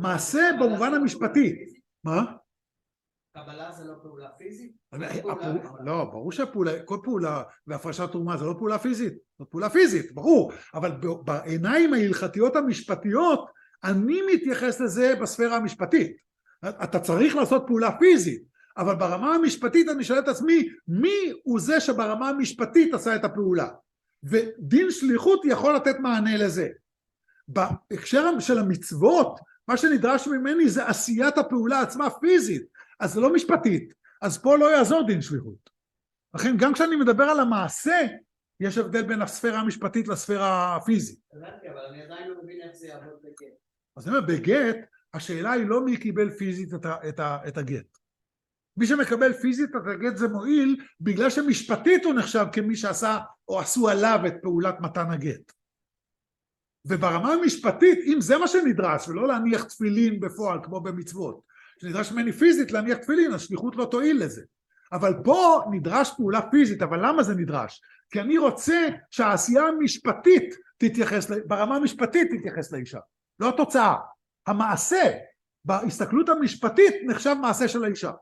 S1: מעשה במובן המשפטי. מה?
S2: קבלה זה לא פעולה פיזית?
S1: לא, ברור שהפעולה, כל פעולה בהפרשת תרומה זה לא פעולה פיזית, זו פעולה פיזית, ברור, אבל בעיניים ההלכתיות המשפטיות, אני מתייחס לזה בספירה המשפטית. אתה צריך לעשות פעולה פיזית, אבל ברמה המשפטית אני שואל את עצמי, מי הוא זה שברמה המשפטית עשה את הפעולה? ודין שליחות יכול לתת מענה לזה. בהקשר של המצוות, מה שנדרש ממני זה עשיית הפעולה עצמה פיזית, אז זה לא משפטית, אז פה לא יעזור דין שליחות. לכן גם כשאני מדבר על המעשה, יש הבדל בין הספירה המשפטית לספירה הפיזית.
S2: הבנתי, אבל אני עדיין לא מבין איך זה יעבוד בגט.
S1: אז אני אומר, בגט, השאלה היא לא מי קיבל פיזית את, ה, את, ה, את הגט. מי שמקבל פיזית את הגט זה מועיל, בגלל שמשפטית הוא נחשב כמי שעשה או עשו עליו את פעולת מתן הגט. וברמה המשפטית, אם זה מה שנדרש, ולא להניח תפילין בפועל כמו במצוות, שנדרש ממני פיזית להניח תפילין, השליחות לא תועיל לזה. אבל פה נדרש פעולה פיזית, אבל למה זה נדרש? כי אני רוצה שהעשייה המשפטית תתייחס, ברמה המשפטית תתייחס לאישה, לא התוצאה. המעשה, בהסתכלות המשפטית, נחשב מעשה של האישה.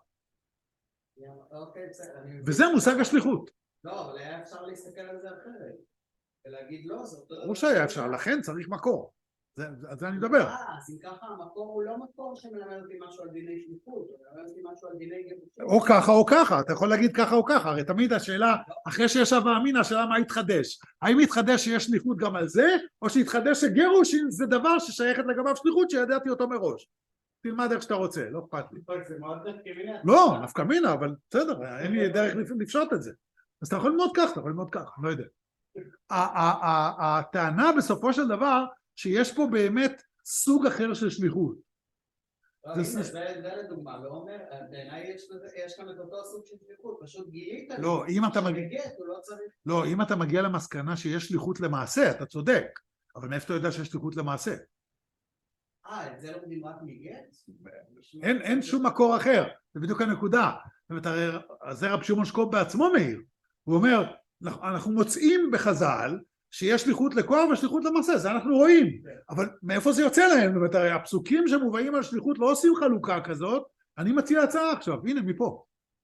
S1: וזה מושג השליחות.
S2: לא, אבל היה אפשר להסתכל על זה אחרת. ולהגיד לא, זה אותו...
S1: ברור שהיה אפשר, לכן צריך מקור. על זה אני מדבר.
S2: אה, אז אם ככה המקור הוא לא מקור שמלמד אותי משהו על דיני שליחות, הוא מלמד אותי משהו על דיני גירושים.
S1: או ככה או ככה, אתה יכול להגיד ככה או ככה, הרי תמיד השאלה, אחרי שיש הווה אמינא, השאלה מה יתחדש? האם יתחדש שיש שליחות גם על זה, או שיתחדש שגירושין זה דבר ששייכת לגביו שליחות שידעתי אותו מראש. תלמד איך שאתה רוצה, לא אכפת לי.
S2: זה מאוד נפקא מינה.
S1: לא, נפקא מינה, אבל בסדר, אין לי דרך לפשוט את זה. אז אתה יכול ללמוד כך, אתה יכול ללמוד כך, לא יודע. הטענה בסופו של דבר שיש פה באמת סוג אחר של שליחות.
S2: זה לדוגמה, לא אומר, בעיניי יש כאן את אותו סוג של שליחות, פשוט גילית
S1: לא, אם אתה מגיע, לא, אם אתה מגיע למסקנה שיש שליחות למעשה, אתה צודק, אבל מאיפה אתה יודע שיש שליחות למעשה?
S2: אה, את זה לומדים רק מגט?
S1: אין שום מקור אחר, זה בדיוק הנקודה. זה רב שמעון שקופ בעצמו מעיר, הוא אומר, אנחנו מוצאים בחז"ל שיש שליחות לכוח ושליחות למעשה, זה אנחנו רואים, אבל מאיפה זה יוצא להם? זאת אומרת, הפסוקים שמובאים על שליחות לא עושים חלוקה כזאת, אני מציע הצעה עכשיו, הנה מפה,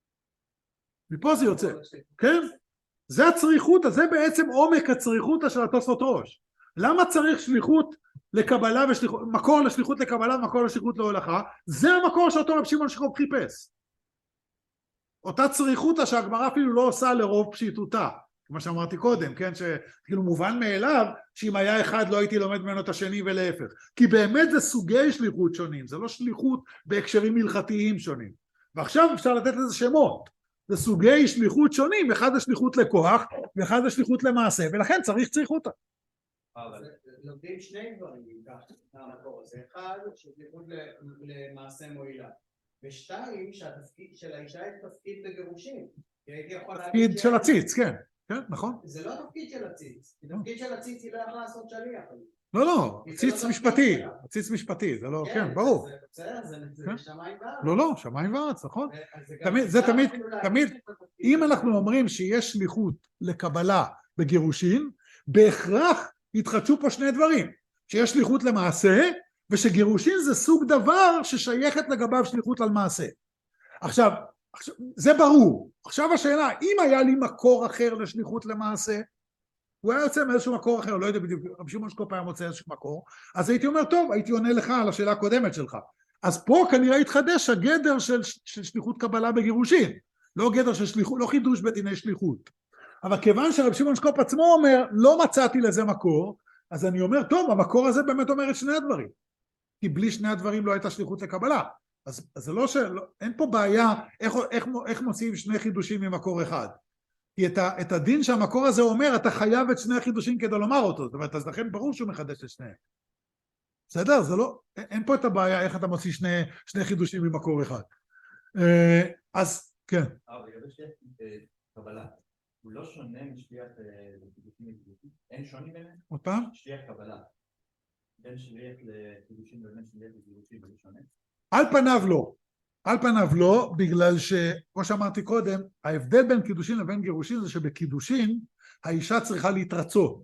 S1: מפה זה יוצא, כן? זה הצריכות, זה בעצם עומק הצריכות של התוספות ראש. למה צריך שליחות לקבלה ושליחות, מקור לשליחות לקבלה ומקור לשליחות להולכה? זה המקור שאותו רב שמעון שקופ חיפש. אותה צריכות שהגמרא אפילו לא עושה לרוב פשיטותה. כמו שאמרתי קודם, כן, שכאילו מובן מאליו שאם היה אחד לא הייתי לומד ממנו את השני ולהפך, כי באמת זה סוגי שליחות שונים, זה לא שליחות בהקשרים הלכתיים שונים, ועכשיו אפשר לתת לזה שמות, זה סוגי שליחות שונים, אחד זה שליחות לכוח ואחד זה שליחות למעשה, ולכן צריך צריכותה.
S2: לומדים שני דברים מהמקור הזה, אחד ששליחות למעשה מועילה, ושתיים שהתפקיד של האישה היא תפקיד בגירושים,
S1: תפקיד של הציץ, כן. כן, נכון.
S2: זה לא תפקיד של הציץ, תפקיד של הציץ היא לא יכולה לעשות שליח.
S1: לא, לא, ציץ משפטי, ציץ משפטי, זה לא, כן, ברור.
S2: זה שמיים וארץ.
S1: לא, לא, שמיים וארץ, נכון. זה תמיד, תמיד, אם אנחנו אומרים שיש שליחות לקבלה בגירושין, בהכרח יתחדשו פה שני דברים, שיש שליחות למעשה, ושגירושין זה סוג דבר ששייכת לגביו שליחות על מעשה. עכשיו, זה ברור. עכשיו השאלה, אם היה לי מקור אחר לשליחות למעשה, הוא היה יוצא מאיזשהו מקור אחר, לא יודע בדיוק, רב שמעון שקופ היה מוצא איזשהו מקור, אז הייתי אומר, טוב, הייתי עונה לך על השאלה הקודמת שלך. אז פה כנראה התחדש הגדר של, של שליחות קבלה בגירושין, לא גדר של שליחות, לא חידוש בדיני שליחות. אבל כיוון שרב שמעון שקופ עצמו אומר, לא מצאתי לזה מקור, אז אני אומר, טוב, המקור הזה באמת אומר את שני הדברים. כי בלי שני הדברים לא הייתה שליחות לקבלה. אז, אז זה לא ש... אין פה בעיה איך, איך, איך מוציאים שני חידושים ממקור אחד. כי את, ה, את הדין שהמקור הזה אומר, אתה חייב את שני החידושים כדי לומר אותו. זאת אומרת, אז לכן ברור שהוא מחדש את שניהם. בסדר? זה לא... אין פה את הבעיה איך אתה מוציא שני, שני חידושים ממקור אחד. אז, כן.
S3: אבל לגבי שליח קבלה, הוא לא שונה משליח לחידושים לחידושים? אין שוני ביניהם?
S1: עוד פעם?
S3: שליח קבלה. בין שליח לחידושים ובין שליח לחידושים, זה שונה?
S1: על פניו לא, על פניו לא, בגלל שכמו שאמרתי קודם, ההבדל בין קידושין לבין גירושין זה שבקידושין האישה צריכה להתרצות,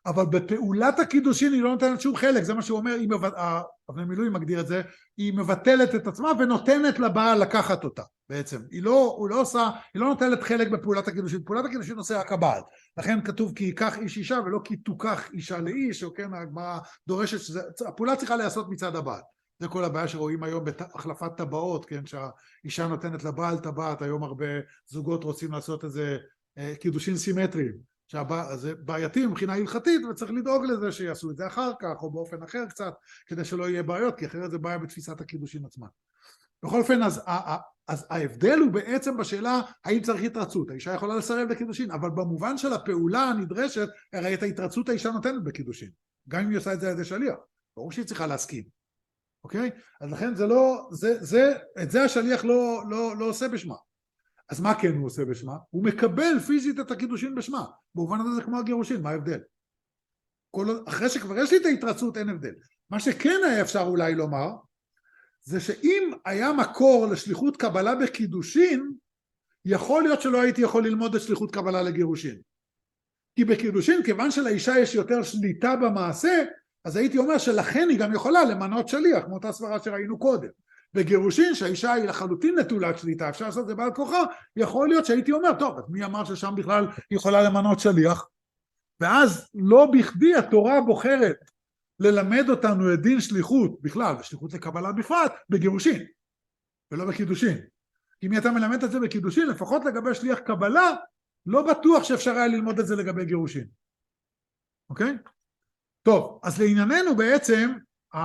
S1: אבל בפעולת הקידושין היא לא נותנת שום חלק, זה מה שהוא אומר, אבני מילואים מגדיר את זה, היא מבטלת את עצמה ונותנת לבעל לקחת אותה בעצם, היא לא, הוא לא עושה, היא לא נותנת חלק בפעולת הקידושין, פעולת הקידושין עושה רק הבעל, לכן כתוב כי ייקח איש אישה ולא כי תוקח אישה לאיש, או כן, הגמרא דורשת שזה, הפעולה צריכה להיעשות מצד הבעל, זה כל הבעיה שרואים היום בהחלפת טבעות, כן, שהאישה נותנת לבעל טבעת, היום הרבה זוגות רוצים לעשות איזה קידושין סימטריים, זה בעייתי מבחינה הלכתית וצריך לדאוג לזה שיעשו את זה אחר כך או באופן אחר קצת כדי שלא יהיה בעיות, כי אחרת זה בעיה בתפיסת הקידושין עצמה. בכל אופן, אז, אז ההבדל הוא בעצם בשאלה האם צריך התרצות, האישה יכולה לסרב לקידושין, אבל במובן של הפעולה הנדרשת, הרי את ההתרצות האישה נותנת בקידושין, גם אם היא עושה את זה על ידי שליח, ברור שהיא צריכה להסכים, אוקיי? אז לכן זה לא, זה, זה, את זה השליח לא, לא, לא עושה בשמה. אז מה כן הוא עושה בשמה? הוא מקבל פיזית את הקידושין בשמה. במובן הזה זה כמו הגירושין, מה ההבדל? כל... אחרי שכבר יש לי את ההתרצות אין הבדל. מה שכן היה אפשר אולי לומר, זה שאם היה מקור לשליחות קבלה בקידושין, יכול להיות שלא הייתי יכול ללמוד את שליחות קבלה לגירושין. כי בקידושין, כיוון שלאישה יש יותר שליטה במעשה, אז הייתי אומר שלכן היא גם יכולה למנות שליח, כמו אותה סברה שראינו קודם. בגירושין שהאישה היא לחלוטין נטולת שליטה, אפשר לעשות את זה בעל כוחה, יכול להיות שהייתי אומר, טוב, מי אמר ששם בכלל יכולה למנות שליח? ואז לא בכדי התורה בוחרת ללמד אותנו את דין שליחות בכלל, ושליחות לקבלה בפרט, בגירושין, ולא בקידושין. אם אתה מלמד את זה בקידושין, לפחות לגבי שליח קבלה, לא בטוח שאפשר היה ללמוד את זה לגבי גירושין. אוקיי? טוב, אז לענייננו בעצם,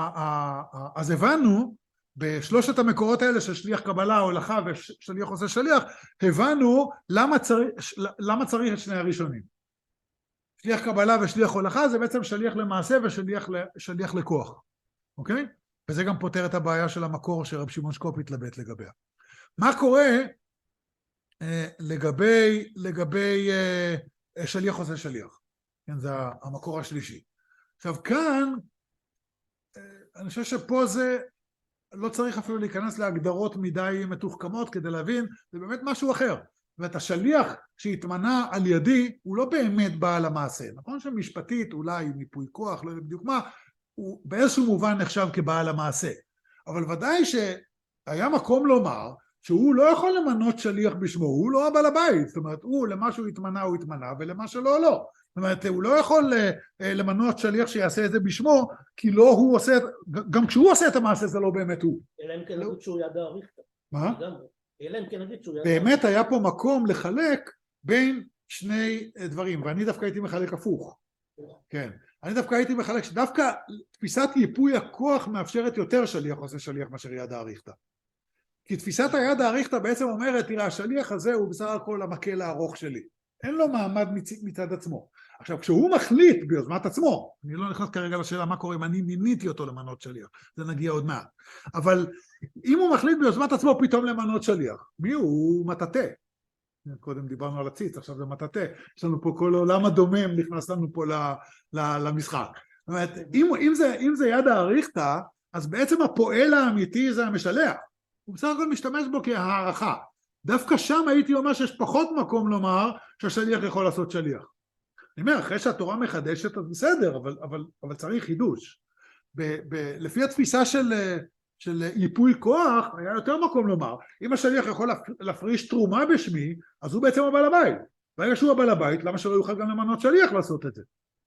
S1: אז הבנו, בשלושת המקורות האלה של שליח קבלה, הולכה ושליח עושה שליח, הבנו למה צריך, למה צריך את שני הראשונים. שליח קבלה ושליח הולכה זה בעצם שליח למעשה ושליח שליח לכוח. אוקיי? וזה גם פותר את הבעיה של המקור שרב שמעון שקופ התלבט לגביה. מה קורה אה, לגבי, לגבי אה, שליח עושה שליח? כן, זה המקור השלישי. עכשיו כאן, אה, אני חושב שפה זה, לא צריך אפילו להיכנס להגדרות מדי מתוחכמות כדי להבין, זה באמת משהו אחר. ואת השליח שהתמנה על ידי, הוא לא באמת בעל המעשה. נכון שמשפטית, אולי מיפוי כוח, לא יודע בדיוק מה, הוא באיזשהו מובן נחשב כבעל המעשה. אבל ודאי שהיה מקום לומר, שהוא לא יכול למנות שליח בשמו, הוא לא הבעל הבית. זאת אומרת, הוא למה שהוא התמנה, הוא התמנה, ולמה שלא, לא. זאת אומרת, הוא לא יכול למנות שליח שיעשה את זה בשמו, כי לא הוא עושה, גם כשהוא עושה את המעשה זה לא באמת הוא.
S5: אלא אם כן נגיד שהוא ידע אריכתא.
S1: מה?
S5: אלא אם כן נגיד שהוא ידע.
S1: באמת היה פה מקום לחלק בין שני דברים, ואני דווקא הייתי מחלק הפוך. כן. אני דווקא הייתי מחלק שדווקא תפיסת ייפוי הכוח מאפשרת יותר שליח עושה שליח מאשר יד האריכתא. כי תפיסת היד האריכתא בעצם אומרת, תראה, השליח הזה הוא בסך הכל המקל הארוך שלי. אין לו מעמד מצד עצמו. עכשיו, כשהוא מחליט ביוזמת עצמו, אני לא נכנס כרגע לשאלה מה קורה אם אני מיניתי אותו למנות שליח, זה נגיע עוד מעט. אבל אם הוא מחליט ביוזמת עצמו פתאום למנות שליח, מי הוא? הוא מטאטא. קודם דיברנו על הציץ, עכשיו זה מטאטא. יש לנו פה כל עולם הדומם, נכנס לנו פה למשחק. זאת אומרת, אם, אם, זה, אם זה יד האריכתא, אז בעצם הפועל האמיתי זה המשלח. הוא בסך הכל משתמש בו כהערכה. דווקא שם הייתי אומר שיש פחות מקום לומר שהשליח יכול לעשות שליח. אני אומר, אחרי שהתורה מחדשת, אז בסדר, אבל, אבל, אבל צריך חידוש. ב, ב, לפי התפיסה של, של ייפוי כוח, היה יותר מקום לומר, אם השליח יכול להפריש תרומה בשמי, אז הוא בעצם הבעל הבית. ברגע שהוא הבעל הבית, למה שלא יוכל גם למנות שליח לעשות את זה?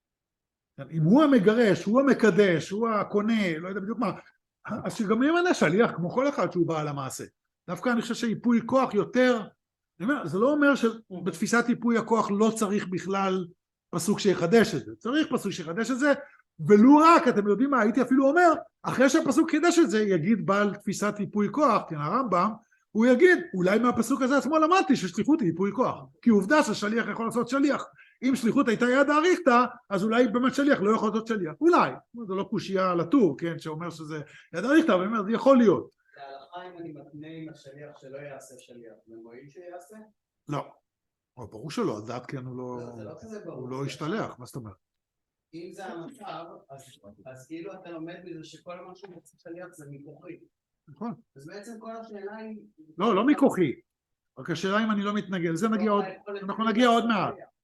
S1: אם הוא המגרש, הוא המקדש, הוא הקונה, לא יודע בדיוק מה, אז שגם ימנה שליח כמו כל אחד שהוא בעל המעשה. דווקא אני חושב שיפוי כוח יותר, אני אומר, זה לא אומר שבתפיסת ייפוי הכוח לא צריך בכלל פסוק שיחדש את זה, צריך פסוק שיחדש את זה, ולו רק, אתם יודעים מה, הייתי אפילו אומר, אחרי שהפסוק חידש את זה, יגיד בעל תפיסת ייפוי כוח, כן, הרמב"ם, הוא יגיד, אולי מהפסוק הזה עצמו למדתי ששליחות היא ייפוי כוח, כי עובדה ששליח יכול לעשות שליח, אם שליחות הייתה יד האריכתא, אז אולי באמת שליח לא יכול לעשות שליח, אולי, זה לא קושייה על הטור, כן, שאומר שזה יד האריכתא, אבל אומר, זה יכול להיות.
S2: להלכה אם אני מתנה עם השליח שלא יעשה שליח, זה מועיל שיעשה?
S1: לא, ברור שלא, אז דעת כן הוא לא, הוא לא השתלח, מה זאת אומרת?
S2: אם זה המצב, אז כאילו אתה לומד מזה שכל מה שהוא רוצה שליח זה מכוחי.
S1: נכון.
S2: אז בעצם כל השאלה היא...
S1: לא, לא מכוחי. רק השאלה אם אני לא מתנגד, זה נגיע עוד, אנחנו נגיע עוד מעט.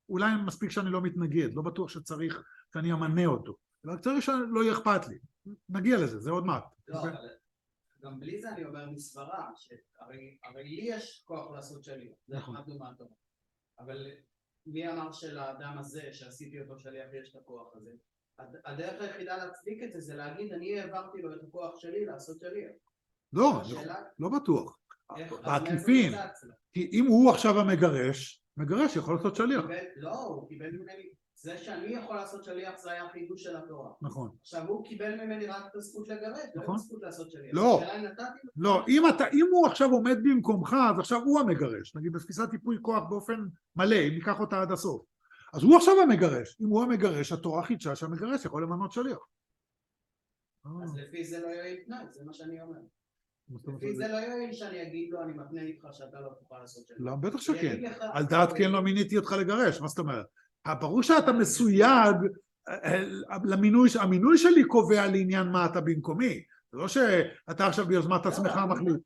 S1: אולי מספיק שאני לא מתנגד, לא בטוח שצריך שאני אמנה אותו, רק צריך שלא יהיה אכפת לי, נגיע לזה, זה עוד מעט.
S2: לא, אבל גם בלי זה אני אומר מסברה, שהרי לי יש כוח לעשות שליח, זה למדנו מהתורה, אבל מי אמר שלאדם הזה שעשיתי אותו שליח יש את הכוח הזה? הדרך היחידה להצדיק את זה זה להגיד אני העברתי לו את הכוח שלי לעשות שליח.
S1: לא, לא בטוח. בעקיפין, כי אם הוא עכשיו המגרש, מגרש יכול לעשות שליח.
S2: לא, הוא קיבל ממני, זה שאני יכול לעשות שליח זה היה חידוש של התורה.
S1: נכון.
S2: עכשיו הוא קיבל ממני רק את הזכות לגרש, לא את הזכות לעשות שליח.
S1: לא, לא, אם הוא עכשיו עומד במקומך, אז עכשיו הוא המגרש, נגיד בתפיסת טיפוי כוח באופן מלא, אם ניקח אותה עד הסוף. אז הוא עכשיו המגרש, אם הוא המגרש, התורה חידשה שהמגרש יכול למנות שליח.
S2: אז לפי זה לא יהיה תנאי, זה מה שאני אומר. לפי זה לא יהיה שאני אגיד לו, אני מתנה איתך שאתה לא תוכל לעשות שליח.
S1: לא, בטח שכן. על דעת כן לא מיניתי אותך לגרש, מה זאת אומרת? ברור שאתה מסויג למינוי, המינוי שלי קובע לעניין מה אתה במקומי. זה לא שאתה עכשיו ביוזמת עצמך מחליט.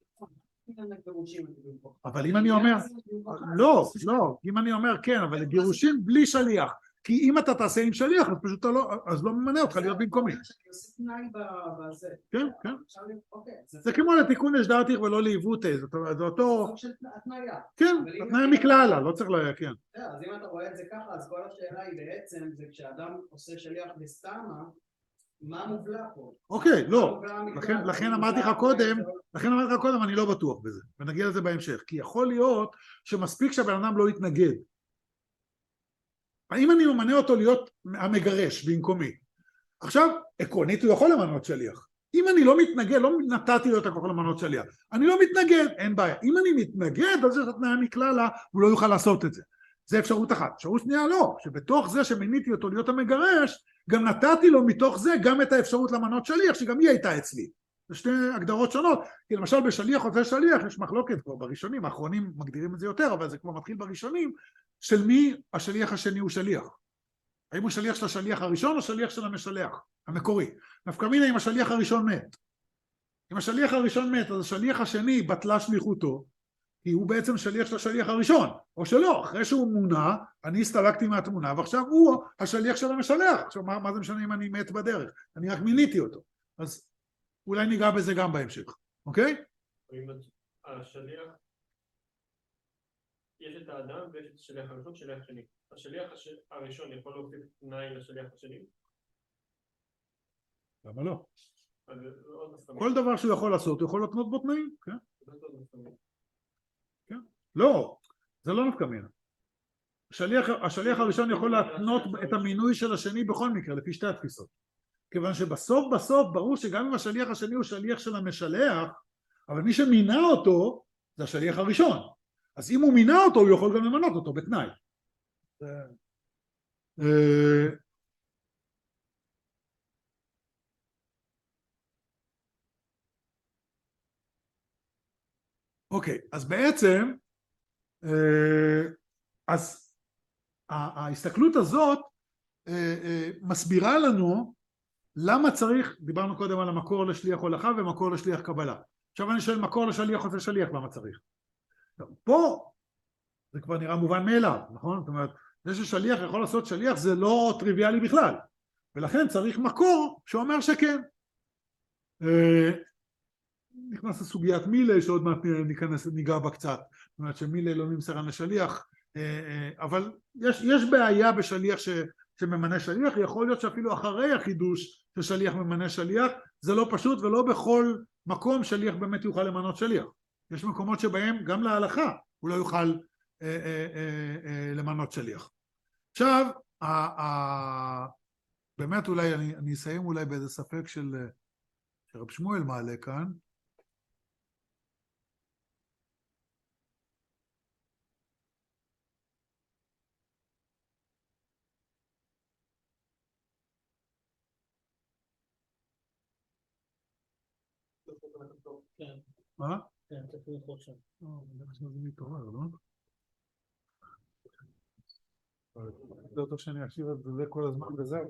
S1: אבל אם אני אומר, לא, לא, אם אני אומר כן, אבל גירושים בלי שליח. כי אם אתה תעשה עם שליח, אז פשוט לא, אז לא ממנה אותך להיות במקומי. כן, כן. זה כמו לתיקון יש דעתיך ולא לעיוותי, זאת אומרת, זה אותו... כן, התנאי מכללה, לא צריך לה... כן.
S2: אז אם אתה רואה את זה ככה, אז כל השאלה היא בעצם, זה כשאדם עושה שליח בסתמה, מה מובלע פה?
S1: אוקיי, לא. לכן אמרתי לך קודם, לכן אמרתי לך קודם, אני לא בטוח בזה, ונגיע לזה בהמשך, כי יכול להיות שמספיק שהבן אדם לא יתנגד. האם אני ממנה אותו להיות המגרש במקומי? עכשיו, עקרונית הוא יכול למנות שליח. אם אני לא מתנגד, לא נתתי לו את הכוח למנות שליח. אני לא מתנגד, אין בעיה. אם אני מתנגד, אז יש התנאי מכללה, הוא לא יוכל לעשות את זה. זה אפשרות אחת. אפשרות שנייה לא, שבתוך זה שמיניתי אותו להיות המגרש, גם נתתי לו מתוך זה גם את האפשרות למנות שליח, שגם היא הייתה אצלי. זה שתי הגדרות שונות, כי למשל בשליח או זה שליח, יש מחלוקת כבר בראשונים, האחרונים מגדירים את זה יותר, אבל זה כבר מתחיל בראשונים, של מי השליח השני הוא שליח. האם הוא שליח של השליח הראשון או שליח של המשלח, המקורי. נפקא מינה אם השליח הראשון מת. אם השליח הראשון מת, אז השליח השני בטלה שליחותו, כי הוא בעצם שליח של השליח הראשון, או שלא, אחרי שהוא מונה, אני הסתלקתי מהתמונה, ועכשיו הוא השליח של המשלח. עכשיו, מה, מה זה משנה אם אני מת בדרך? אני רק מיניתי אותו. אז אולי ניגע בזה גם בהמשך, אוקיי?
S4: השליח, יש את האדם ויש את השליח הראשון, שליח שני. השליח הראשון יכול להוסיף תנאי לשליח השני?
S1: למה לא? כל דבר שהוא יכול לעשות, הוא יכול לתנות בו תנאים, כן? כן? לא, זה לא נפקא מינה. השליח הראשון יכול להתנות את המינוי של השני בכל מקרה, לפי שתי התפיסות. כיוון שבסוף בסוף ברור שגם אם השליח השני הוא שליח של המשלח, אבל מי שמינה אותו זה השליח הראשון. אז אם הוא מינה אותו, הוא יכול גם למנות אותו בתנאי. אוקיי, אז בעצם, אז ההסתכלות הזאת מסבירה לנו למה צריך, דיברנו קודם על המקור לשליח הולכה ומקור לשליח קבלה. עכשיו אני שואל מקור לשליח או לשליח, למה צריך? פה זה כבר נראה מובן מאליו, נכון? זאת אומרת, זה ששליח יכול לעשות שליח זה לא טריוויאלי בכלל, ולכן צריך מקור שאומר שכן. נכנס לסוגיית מילה שעוד מעט ניכנס, ניגע בה קצת, זאת אומרת שמילה לא נמסרה לשליח, אבל יש, יש בעיה בשליח ש, שממנה שליח, יכול להיות שאפילו אחרי החידוש ששליח ממנה שליח, זה לא פשוט ולא בכל מקום שליח באמת יוכל למנות שליח. יש מקומות שבהם גם להלכה הוא לא יוכל אה, אה, אה, אה, למנות שליח. עכשיו, אה, אה, באמת אולי אני, אני אסיים אולי באיזה ספק של רב שמואל מעלה כאן,
S5: כן.
S1: מה?
S5: כן, צריך ללחוץ שם.
S1: לא, זה מתעורר, לא? זה אותו שאני אקשיב את זה כל הזמן וזהו.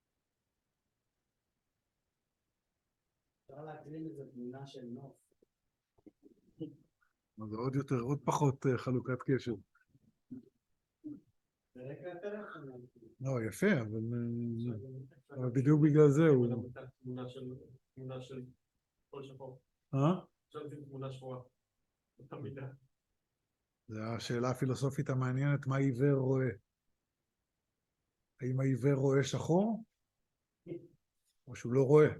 S2: אפשר להקרין איזה תמונה של נוף.
S1: אז זה עוד יותר, עוד פחות אה, חלוקת קשב.
S2: זה רקע יותר חמור.
S1: לא, יפה, אבל אה, אבל בדיוק בגלל זה הוא...
S4: תמונה של, תמונה של כל שחור.
S1: אה?
S4: עכשיו זה תמונה שחורה. אותה מידה.
S1: זו השאלה הפילוסופית המעניינת, מה עיוור רואה? האם העיוור רואה שחור? או שהוא לא רואה?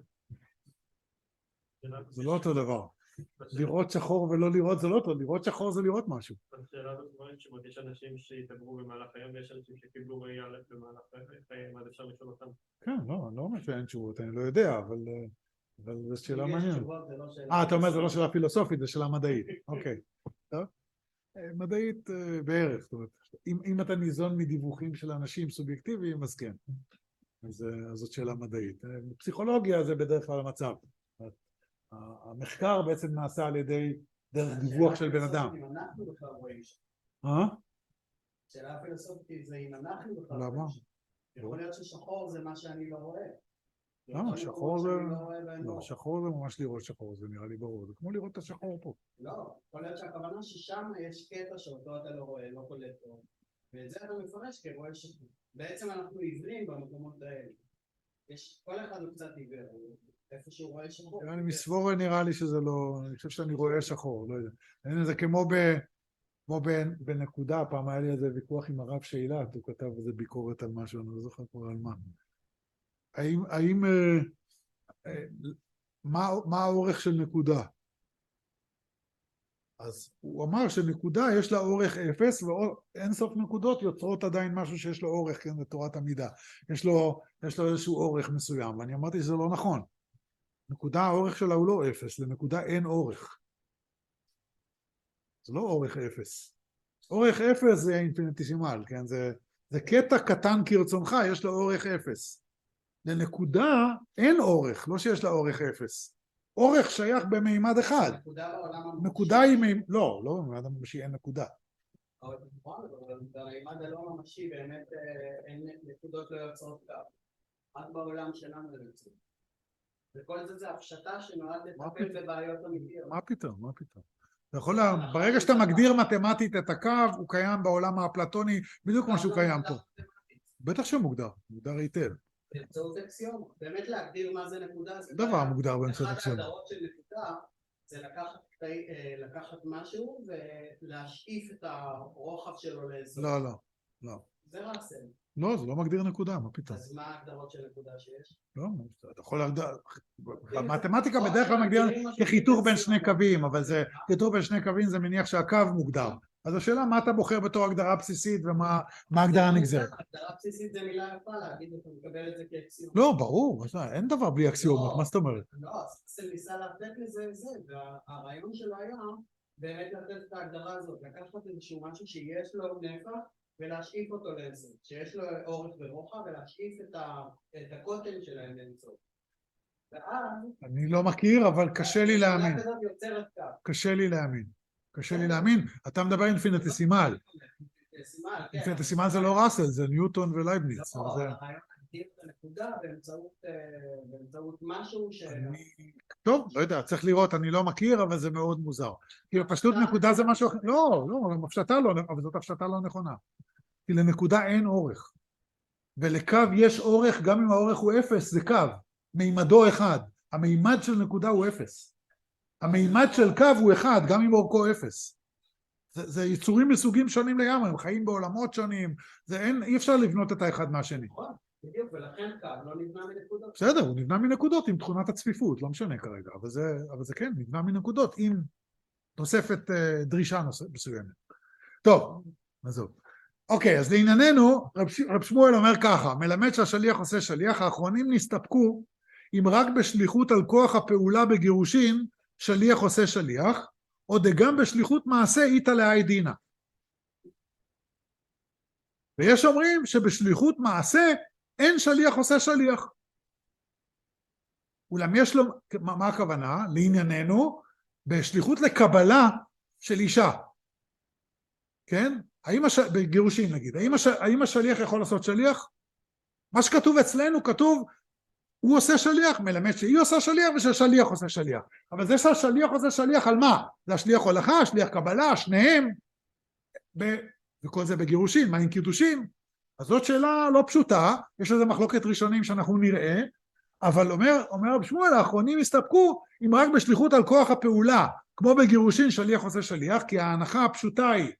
S1: זה לא אותו דבר. לראות שחור ולא לראות זה לא אותו, לראות שחור זה לראות משהו.
S4: השאלה הזאת אומרת שבאמת יש אנשים שהתעברו במהלך היום ויש אנשים שקיבלו ראייה במהלך חיים, אז אפשר לשאול אותם.
S1: כן, לא, אני לא אומר שאין תשובות, אני לא יודע, אבל, אבל זו שאלה
S2: אם יש
S1: מעניינת.
S2: תשובות, זה לא שאלה.
S1: אה, אתה אומר, זה לא שאלה פילוסופית, זה שאלה מדעית. אוקיי. טוב. אה, מדעית אה, בערך, זאת אומרת, אם, אם אתה ניזון מדיווחים של אנשים סובייקטיביים, אז כן. אז, אה, אז זאת שאלה מדעית. אה, פסיכולוגיה זה בדרך כלל המצב. המחקר בעצם נעשה על ידי דרך דיווח של בן אדם.
S2: אם אנחנו בכלל רואים שם.
S1: אה?
S2: שאלה הפילוסופית זה אם אנחנו בכלל
S1: למה?
S2: רואים שם. יכול להיות ששחור זה מה שאני לא רואה.
S1: למה? שחור זה...
S2: שאני לא רואה בהם
S1: לא,
S2: אור.
S1: שחור זה ממש לראות שחור, זה נראה לי ברור. זה כמו לראות את השחור פה.
S2: לא, יכול להיות שהכוונה ששם יש קטע שאותו אתה לא רואה, לא קולט טוב. ואת זה אתה מפרש כרואה שחור. בעצם אנחנו עיוורים במקומות האלה. יש, כל אחד הוא קצת עיוור, איפה שהוא רואה שחור.
S1: אני מסבורה נראה לי שזה לא... אני חושב שאני רואה שחור, לא יודע. זה כמו ב... כמו בנקודה, פעם היה לי איזה ויכוח עם הרב שאילת, הוא כתב איזה ביקורת על משהו, אני לא זוכר כבר על מה. האם... האם מה, מה האורך של נקודה? אז הוא אמר שנקודה יש לה אורך אפס, ואין סוף נקודות יוצרות עדיין משהו שיש לו אורך, כן, בתורת המידה. יש לו, יש לו איזשהו אורך מסוים, ואני אמרתי שזה לא נכון. נקודה, האורך שלה הוא לא אפס, לנקודה אין אורך. זה לא אורך אפס. אורך אפס זה אינפיניטיסימל, כן? זה, זה קטע קטן כרצונך, יש לו אורך אפס. לנקודה אין אורך, לא שיש לה אורך אפס. אורך שייך במימד אחד.
S2: נקודה בעולם הממשי.
S1: נקודה היא מימד... לא, לא במימד הממשי, אין נקודה.
S2: אבל במימד הלא ממשי באמת אין נקודות לא יוצרות קו. רק בעולם שלנו זה יוצאים. וכל זה זה הפשטה שנועד לטפל בבעיות אמיתיות.
S1: מה פתאום? מה פתאום? אתה יכול לה... ברגע שאתה מגדיר מתמטית את הקו, הוא קיים בעולם האפלטוני, בדיוק כמו שהוא קיים פה. בטח שהוא מוגדר, מוגדר היטב.
S2: באמצעות אקסיומות. באמת להגדיר מה זה נקודה. זה
S1: דבר מוגדר באמצעות
S2: אחת
S1: אקסיומות.
S2: ההגדרות של נקודה זה לקחת, לקחת משהו ולהשאיף את הרוחב שלו לאזור.
S1: לא, לא, לא.
S2: זה רסל.
S1: לא, זה לא מגדיר נקודה, מה פתאום?
S2: אז מה ההגדרות של נקודה שיש?
S1: לא, אתה יכול להגדיר... במתמטיקה בדרך כלל מגדיר כחיתוך בין שני קווים, אבל זה חיתוך בין שני קווים זה מניח שהקו מוגדר. אז השאלה מה אתה בוחר בתור הגדרה בסיסית ומה ההגדרה הנגזרת.
S2: הגדרה בסיסית זה מילה יפה להגיד, אתה מקבל את זה כאקסיומות.
S1: לא, ברור, אין דבר בלי אקסיומות, מה זאת אומרת?
S2: לא, אז ניסה לתת לזה זה, והרעיון שלו היה באמת לתת את ההגדרה הזאת, לקחת איזשהו משהו שיש לו נפח ולהשאיף אותו לזה, שיש לו אורך ורוחב ולהשאיף את הקוטן שלהם למצוא. ואז...
S1: אני לא מכיר, אבל קשה לי להאמין.
S2: השאלה כזאת יוצרת קו.
S1: קשה לי להאמין. קשה לי להאמין. אתה מדבר אינפיניטיסימל.
S2: אינפיניטיסימל, כן.
S1: אינפיניטיסימל זה לא ראסל, זה ניוטון ולייבניץ.
S2: לא, הרעיון להגדיר את הנקודה באמצעות משהו ש...
S1: טוב, לא יודע, צריך לראות, אני לא מכיר, אבל זה מאוד מוזר. כי פשטות נקודה זה משהו אחר. לא, לא, הפשטה לא, אבל זאת הפשטה לא נכונה. כי לנקודה אין אורך. ולקו יש אורך, גם אם האורך הוא אפס, זה קו. מימדו אחד. המימד של נקודה הוא אפס. המימד של קו הוא אחד, גם אם אורכו אפס. זה, זה יצורים מסוגים שונים לגמרי, הם חיים בעולמות שונים, זה אין, אי אפשר לבנות את האחד מהשני.
S2: נכון, בדיוק, ולכן קו לא נבנה מנקודות.
S1: בסדר, הוא נבנה מנקודות עם תכונת הצפיפות, לא משנה כרגע, אבל זה, אבל זה כן, נבנה מנקודות עם תוספת אה, דרישה נוספת מסוימת. טוב, עזוב. אוקיי, אז לענייננו, רב, רב שמואל אומר ככה, מלמד שהשליח עושה שליח, האחרונים נסתפקו אם רק בשליחות על כוח הפעולה בגירושין, שליח עושה שליח, או דגם בשליחות מעשה איתה להי דינה. ויש אומרים שבשליחות מעשה אין שליח עושה שליח. אולם יש לו, מה, מה הכוונה? לענייננו, בשליחות לקבלה של אישה. כן? האם הש... בגירושים נגיד, האם, הש... האם השליח יכול לעשות שליח? מה שכתוב אצלנו כתוב הוא עושה שליח, מלמד שהיא עושה שליח ושהשליח עושה שליח. אבל זה שהשליח עושה שליח על מה? זה השליח הולכה, השליח קבלה, שניהם, ב... וכל זה בגירושים, מה עם קידושים? אז זאת שאלה לא פשוטה, יש לזה מחלוקת ראשונים שאנחנו נראה, אבל אומר, אומר רב שמואל, האחרונים הסתפקו אם רק בשליחות על כוח הפעולה, כמו בגירושין שליח עושה שליח, כי ההנחה הפשוטה היא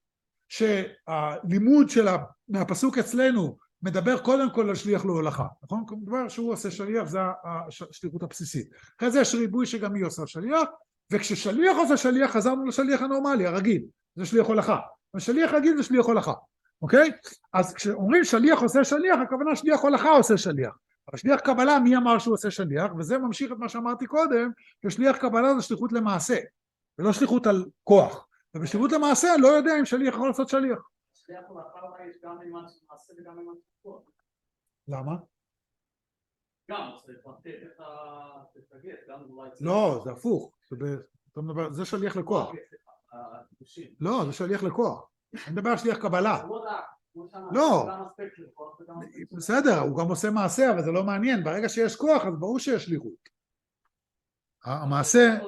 S1: שהלימוד שלה מהפסוק אצלנו מדבר קודם כל על שליח להולכה, נכון? דבר שהוא עושה שליח זה השליחות הבסיסית. אחרי זה יש ריבוי שגם היא עושה שליח, וכששליח עושה שליח חזרנו לשליח הנורמלי, הרגיל, זה שליח הולכה. ושליח רגיל זה שליח הולכה, אוקיי? אז כשאומרים שליח עושה שליח, הכוונה שליח הולכה עושה שליח. אבל שליח קבלה, מי אמר שהוא עושה שליח? וזה ממשיך את מה שאמרתי קודם, ששליח קבלה זה שליחות למעשה, ולא שליחות על כוח. ובשליחות למעשה אני לא יודע אם שליח יכול לעשות שליח.
S2: שליח הולכה יש גם אימן של מעשה וגם אימן של כוח.
S1: למה?
S2: גם, צריך לתת את הגט, גם אולי...
S1: לא, זה הפוך. אתה מדבר, זה שליח לכוח. לא, זה שליח לכוח. אני מדבר על שליח קבלה. לא, בסדר, הוא גם עושה מעשה, אבל זה לא מעניין. ברגע שיש כוח, אז ברור שיש שליחות. המעשה...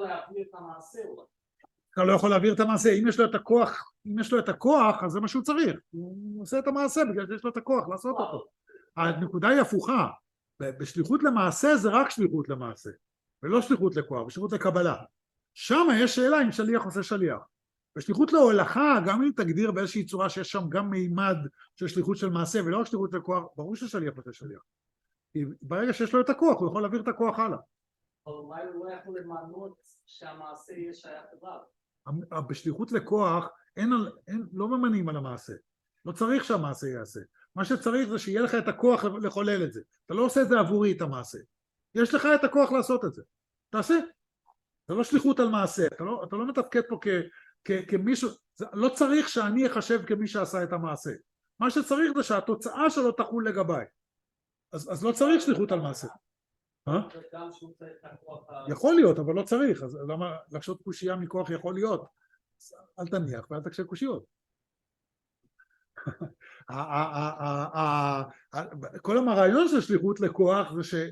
S1: אתה לא יכול להעביר את המעשה. אם יש לו את הכוח, אם יש לו את הכוח, אז זה מה שהוא צריך. הוא עושה את המעשה בגלל שיש לו את הכוח לעשות אותו. הנקודה היא הפוכה. בשליחות למעשה זה רק שליחות למעשה, ולא שליחות לכוח, בשליחות לקבלה. שם יש שאלה אם שליח עושה שליח. בשליחות להולכה, גם אם תגדיר באיזושהי צורה שיש שם גם מימד של שליחות של מעשה ולא רק שליחות לכוח, ברור ששליח עושה שליח. כי ברגע שיש לו את הכוח, הוא יכול להעביר את הכוח הלאה.
S2: אבל אולי הוא לא יכול למנות שהמעשה יהיה שייך אליו.
S1: בשליחות לכוח, אין, אין, לא ממנים על המעשה. לא צריך שהמעשה יעשה. מה שצריך זה שיהיה לך את הכוח לחולל את זה. אתה לא עושה את זה עבורי את המעשה. יש לך את הכוח לעשות את זה. תעשה. זה לא שליחות על מעשה. אתה לא, אתה לא מתפקד פה כ... כמישהו, לא צריך שאני אחשב כמי שעשה את המעשה. מה שצריך זה שהתוצאה שלו תחול לגביי. אז, אז לא צריך שליחות על מעשה. יכול להיות, אבל לא צריך. אז למה לחשוב קושייה מכוח יכול להיות? אל תניח ואל תקשה קושיות. כל הרעיון של שליחות לכוח זה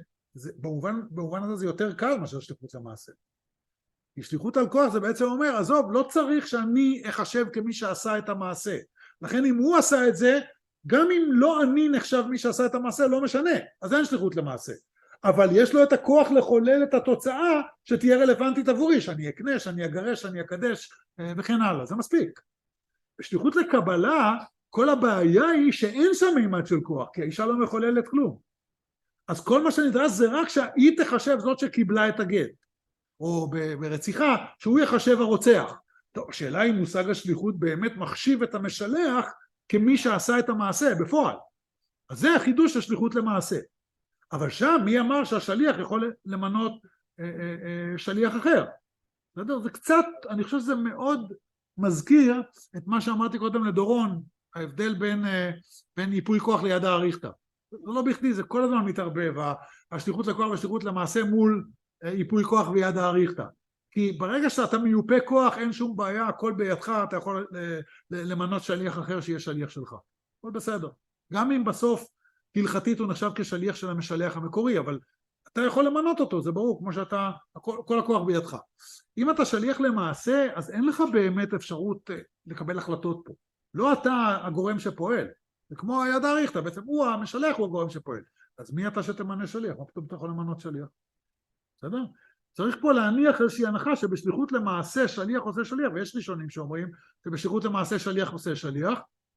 S1: שבמובן הזה זה יותר קל מאשר שליחות למעשה. כי שליחות על כוח זה בעצם אומר, עזוב, לא צריך שאני אחשב כמי שעשה את המעשה. לכן אם הוא עשה את זה, גם אם לא אני נחשב מי שעשה את המעשה, לא משנה. אז אין שליחות למעשה. אבל יש לו את הכוח לחולל את התוצאה שתהיה רלוונטית עבורי, שאני אקנה, שאני אגרש, שאני אקדש, וכן הלאה. זה מספיק. בשליחות לקבלה, כל הבעיה היא שאין שם מימד של כוח, כי האישה לא מחוללת כלום. אז כל מה שנדרש זה רק שהיא תחשב זאת שקיבלה את הגט. או ברציחה, שהוא יחשב הרוצח. טוב, השאלה אם מושג השליחות באמת מחשיב את המשלח כמי שעשה את המעשה בפועל. אז זה החידוש השליחות למעשה. אבל שם מי אמר שהשליח יכול למנות אה, אה, אה, שליח אחר? זה קצת, אני חושב שזה מאוד מזכיר את מה שאמרתי קודם לדורון, ההבדל בין, אה, בין ייפוי כוח ליד האריכתא. זה לא בכדי, זה כל הזמן מתערבב, השליחות לכוח והשליחות למעשה מול ייפוי כוח ויד האריכתא. כי ברגע שאתה מיופה כוח אין שום בעיה, הכל בידך, אתה יכול למנות שליח אחר שיהיה שליח שלך. הכל בסדר. גם אם בסוף הלכתית הוא נחשב כשליח של המשלח המקורי, אבל אתה יכול למנות אותו, זה ברור, כמו שאתה, כל, כל הכוח בידך. אם אתה שליח למעשה, אז אין לך באמת אפשרות לקבל החלטות פה. לא אתה הגורם שפועל. זה כמו היד האריכתא, בעצם הוא המשלח, הוא הגורם שפועל. אז מי אתה שתמנה שליח? מה פתאום אתה יכול למנות שליח? בסדר? צריך פה להניח איזושהי הנחה שבשליחות למעשה שליח עושה שליח, ויש ראשונים שאומרים שבשליחות למעשה שליח עושה שליח,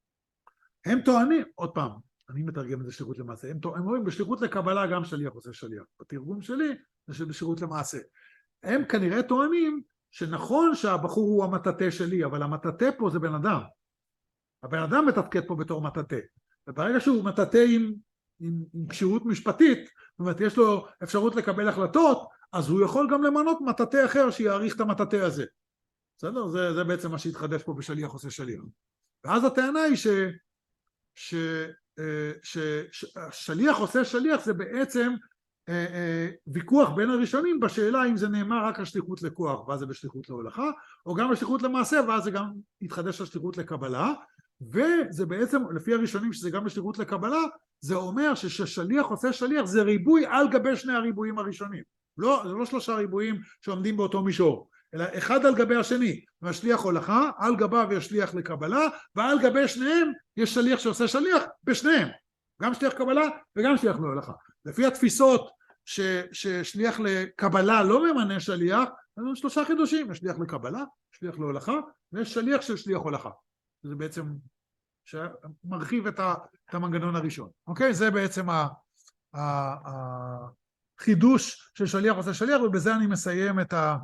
S1: הם טוענים, עוד פעם, אני מתרגם את זה שליחות למעשה, הם, הם אומרים בשליחות לקבלה גם שליח עושה שליח, בתרגום שלי זה שבשליחות למעשה. הם כנראה טוענים שנכון שהבחור הוא המטאטה שלי, אבל המטאטה פה זה בן אדם. הבן אדם מתפקד פה בתור מטאטה, וברגע שהוא מטאטה עם, עם, עם קשירות משפטית, זאת אומרת יש לו אפשרות לקבל החלטות, אז הוא יכול גם למנות מטאטה אחר שיעריך את המטאטה הזה. בסדר? זה, זה בעצם מה שהתחדש פה בשליח עושה שליח. ואז הטענה היא ש, ש, ש, ש, שליח עושה שליח זה בעצם אה, אה, ויכוח בין הראשונים בשאלה אם זה נאמר רק השליחות לכוח ואז זה בשליחות להולכה, או גם בשליחות למעשה ואז זה גם התחדש השליחות לקבלה, וזה בעצם לפי הראשונים שזה גם בשליחות לקבלה, זה אומר שששליח עושה שליח זה ריבוי על גבי שני הריבועים הראשונים. לא, זה לא שלושה ריבועים שעומדים באותו מישור, אלא אחד על גבי השני. והשליח הולכה, על גביו יש שליח לקבלה, ועל גבי שניהם יש שליח שעושה שליח בשניהם. גם שליח קבלה וגם שליח להולכה. לפי התפיסות ש, ששליח לקבלה לא ממנה שליח, אז יש שלושה חידושים, יש שליח לקבלה, שליח להולכה, ויש שליח של שליח הולכה. זה בעצם שמרחיב את, ה, את המנגנון הראשון. אוקיי? זה בעצם ה, ה, החידוש של שליח עושה שליח, ובזה אני מסיים את ה...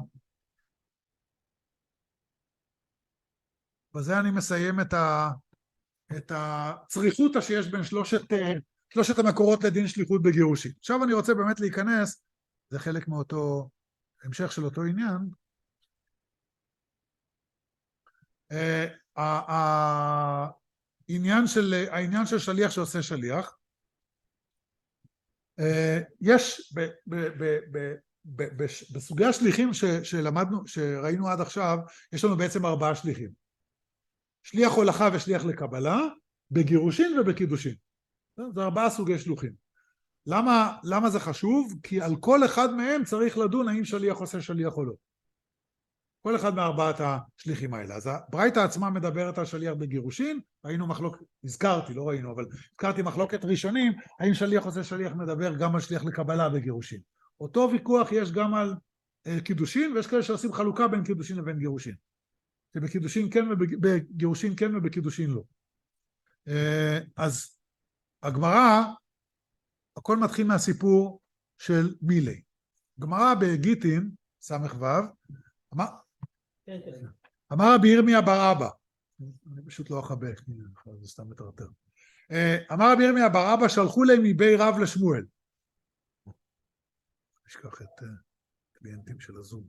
S1: בזה אני מסיים את ה... את הצריכות שיש בין שלושת, שלושת המקורות לדין שליחות בגירושין. עכשיו אני רוצה באמת להיכנס, זה חלק מאותו, המשך של אותו עניין. העניין של, העניין של שליח שעושה שליח, יש ב, ב, ב, ב, ב, ב, בסוגי השליחים ש, שלמדנו, שראינו עד עכשיו, יש לנו בעצם ארבעה שליחים. שליח הולכה ושליח לקבלה, בגירושין ובקידושין. זה ארבעה סוגי שלוחים. למה, למה זה חשוב? כי על כל אחד מהם צריך לדון האם שליח עושה שליח או לא. כל אחד מארבעת השליחים האלה. אז הברייתא עצמה מדברת על שליח בגירושין, ראינו מחלוקת, הזכרתי, לא ראינו, אבל הזכרתי מחלוקת ראשונים, האם שליח עושה שליח מדבר גם על שליח לקבלה בגירושין. אותו ויכוח יש גם על uh, קידושין, ויש כאלה שעושים חלוקה בין קידושין לבין גירושין. שבקידושין כן ובגירושין כן ובקידושין לא. אז הגמרא, הכל מתחיל מהסיפור של מילי. גמרא בגיטין, סמך וו, אמר, אמר רבי ירמיה בר אבא, אני פשוט לא אחבק, זה סתם מטרטר. אמר רבי ירמיה בר אבא, שלחו להם מבי רב לשמואל. נשכח את קליינטים של הזום.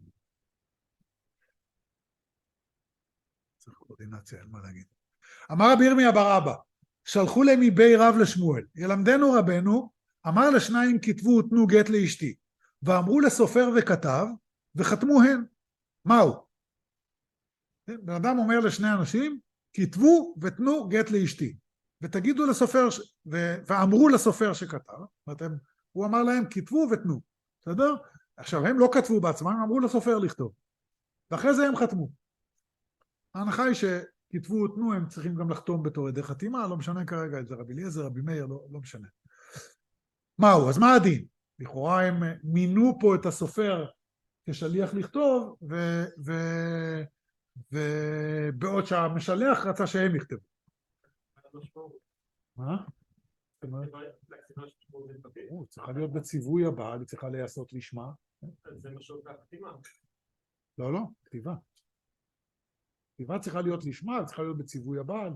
S1: צריך קורדינציה, אין מה להגיד. אמר רבי ירמיה בר אבא, שלחו להם מבי רב לשמואל, ילמדנו רבנו, אמר לשניים כתבו ותנו גט לאשתי, ואמרו לסופר וכתב, וחתמו הן. מהו? בן אדם אומר לשני אנשים, כתבו ותנו גט לאשתי, ותגידו לסופר, ו... ואמרו לסופר שכתב, ואתם, הוא אמר להם כתבו ותנו, בסדר? עכשיו הם לא כתבו בעצמם, הם אמרו לסופר לכתוב, ואחרי זה הם חתמו. ההנחה היא שכתבו ותנו, הם צריכים גם לחתום בתור ידי חתימה, לא משנה כרגע את זה, רבי אליעזר, רבי מאיר, לא, לא משנה. מהו? אז מה הדין? לכאורה הם מינו פה את הסופר כשליח לכתוב, ו... ו... ובעוד שהמשלח רצה שהם יכתבו. מה? הוא צריכה להיות בציווי הבא, היא צריכה להיעשות לשמה.
S4: זה משהו כתיבה.
S1: לא, לא, כתיבה. כתיבה צריכה להיות לשמה, צריכה להיות בציווי הבעל.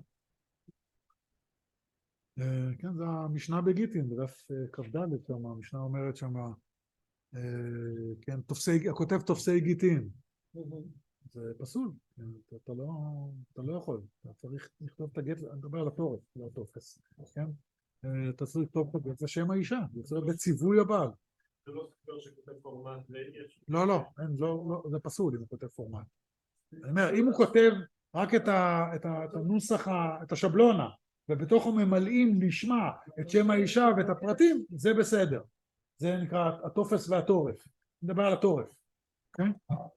S1: כן, זה המשנה בגיטין, בדף כ"ד, שם המשנה אומרת שם, כן, תופסי, הכותב תופסי גיטין. זה פסול, אתה לא, אתה לא יכול, אתה צריך לכתוב את הגט, אני מדבר על התורף, לא התופס, כן? אתה צריך לכתוב את הגט, זה שם האישה, זה צריך בציווי הבעל.
S4: זה לא סופר שכותב פורמט ויש...
S1: לא, לא, זה פסול אם הוא כותב פורמט. אני אומר, אם הוא כותב רק את הנוסח, את השבלונה, ובתוכו ממלאים לשמה את שם האישה ואת הפרטים, זה בסדר. זה נקרא התופס והתורף. נדבר על התורף, כן?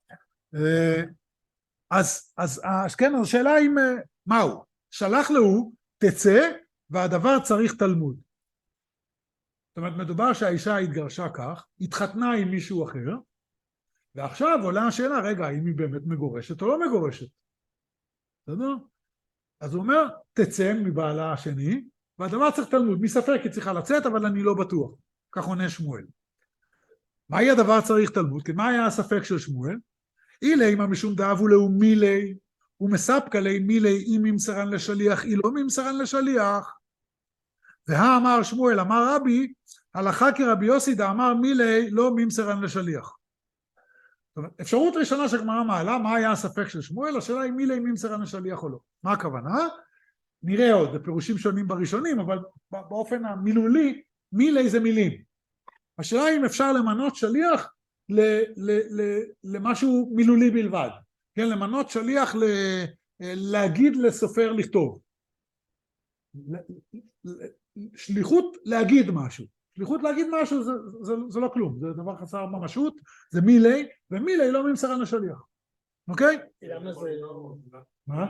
S1: אז, אז, אז כן, אז השאלה היא, מהו? שלח לו, תצא, והדבר צריך תלמוד. זאת אומרת, מדובר שהאישה התגרשה כך, התחתנה עם מישהו אחר, ועכשיו עולה השאלה, רגע, האם היא באמת מגורשת או לא מגורשת? בסדר? אז הוא אומר, תצא מבעלה השני, והדבר צריך תלמוד. מספק היא צריכה לצאת, אבל אני לא בטוח. כך עונה שמואל. מהי הדבר צריך תלמוד? כי מה היה הספק של שמואל? אילי מה משום דאבו לו מילי, ומספקה לי מילי אם ממסרן לשליח, אי לא ממסרן לשליח. והאמר שמואל, אמר רבי, הלכה כרבי יוסי דאמר מילי לא ממסרן לשליח. זאת אומרת, אפשרות ראשונה שהגמרא מעלה, מה היה הספק של שמואל? השאלה היא מילי ממסרן לשליח או לא. מה הכוונה? נראה עוד, בפירושים שונים בראשונים, אבל באופן המילולי, מילי זה מילים. השאלה היא אם אפשר למנות שליח ל, ל, ל, למשהו מילולי בלבד, כן, למנות שליח ל, להגיד לסופר לכתוב, שליחות להגיד משהו. שליחות להגיד משהו זה, זה, זה לא כלום, זה דבר חסר ממשות, זה מילי, ומילי לא ממסרן השליח. אוקיי?
S5: למה זה...
S1: מה?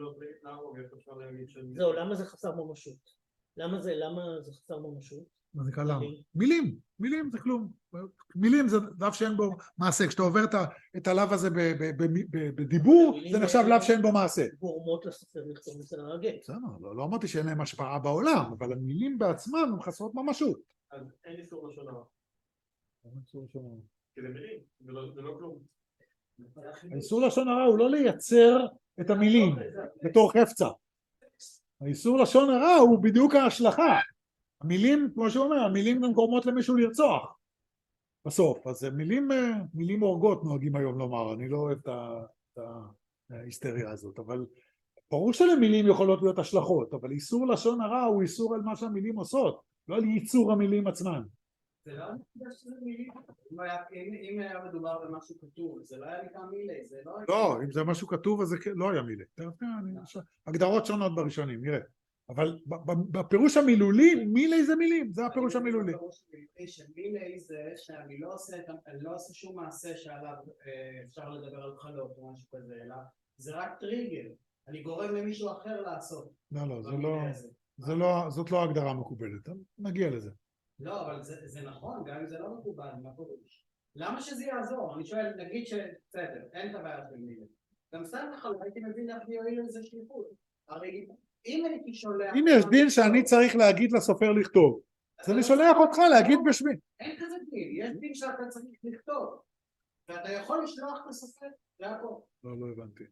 S5: זהו, למה זה חסר ממשות? למה זה, למה זה חסר ממשות?
S1: מה זה קלם? מילים, מילים זה כלום. מילים זה לאו שאין בו מעשה. כשאתה עובר את הלאו הזה בדיבור, זה נחשב לאו שאין בו מעשה.
S5: גורמות לסופר לכתוב מסרן הגט.
S1: בסדר, לא אמרתי שאין להם השפעה בעולם, אבל המילים בעצמם הן חסרות ממשות.
S4: אז אין איסור לשון הרע.
S1: אין איסור לשון הרע.
S4: כי זה מילים, זה לא כלום.
S1: האיסור לשון הרע הוא לא לייצר את המילים בתור חפצה. האיסור לשון הרע הוא בדיוק ההשלכה. המילים, כמו שהוא אומר, המילים גם גורמות למישהו לרצוח בסוף. אז מילים, מילים הורגות נוהגים היום לומר, אני לא אוהב את ההיסטריה הזאת, אבל ברור שלמילים יכולות להיות השלכות, אבל איסור לשון הרע הוא איסור על מה שהמילים עושות, לא על ייצור המילים עצמן.
S2: זה לא נקודה שזה מילים, אם היה מדובר במשהו כתוב, זה לא היה נקרא מילי, זה לא...
S1: לא, אם זה משהו כתוב אז זה לא היה מילי. הגדרות שונות בראשונים, נראה. אבל בפירוש המילולי, מילי זה מילים, זה הפירוש המילולי.
S2: מילי זה שאני לא עושה שום מעשה שעליו אפשר לדבר על חלות או משהו כזה, אלא זה רק טריגר, אני גורם למישהו אחר לעשות.
S1: לא, לא, זאת לא ההגדרה מקובלת, נגיע לזה.
S2: לא, אבל זה נכון, גם אם זה לא מקובל, מה פירוש? למה שזה יעזור? אני שואל, נגיד שבסדר, אין את הבעיה של מילי. גם סתם בכלל, הייתי מבין איך יועיל לזה שליחות. הרי אם הייתי שולח...
S1: אם יש דין שאני צריך להגיד לסופר לכתוב, אז אני שולח אותך להגיד בשמי.
S2: אין כזה דין, יש דין שאתה צריך לכתוב, ואתה יכול לשלוח את הסופר, זה הכל.
S1: לא, לא הבנתי.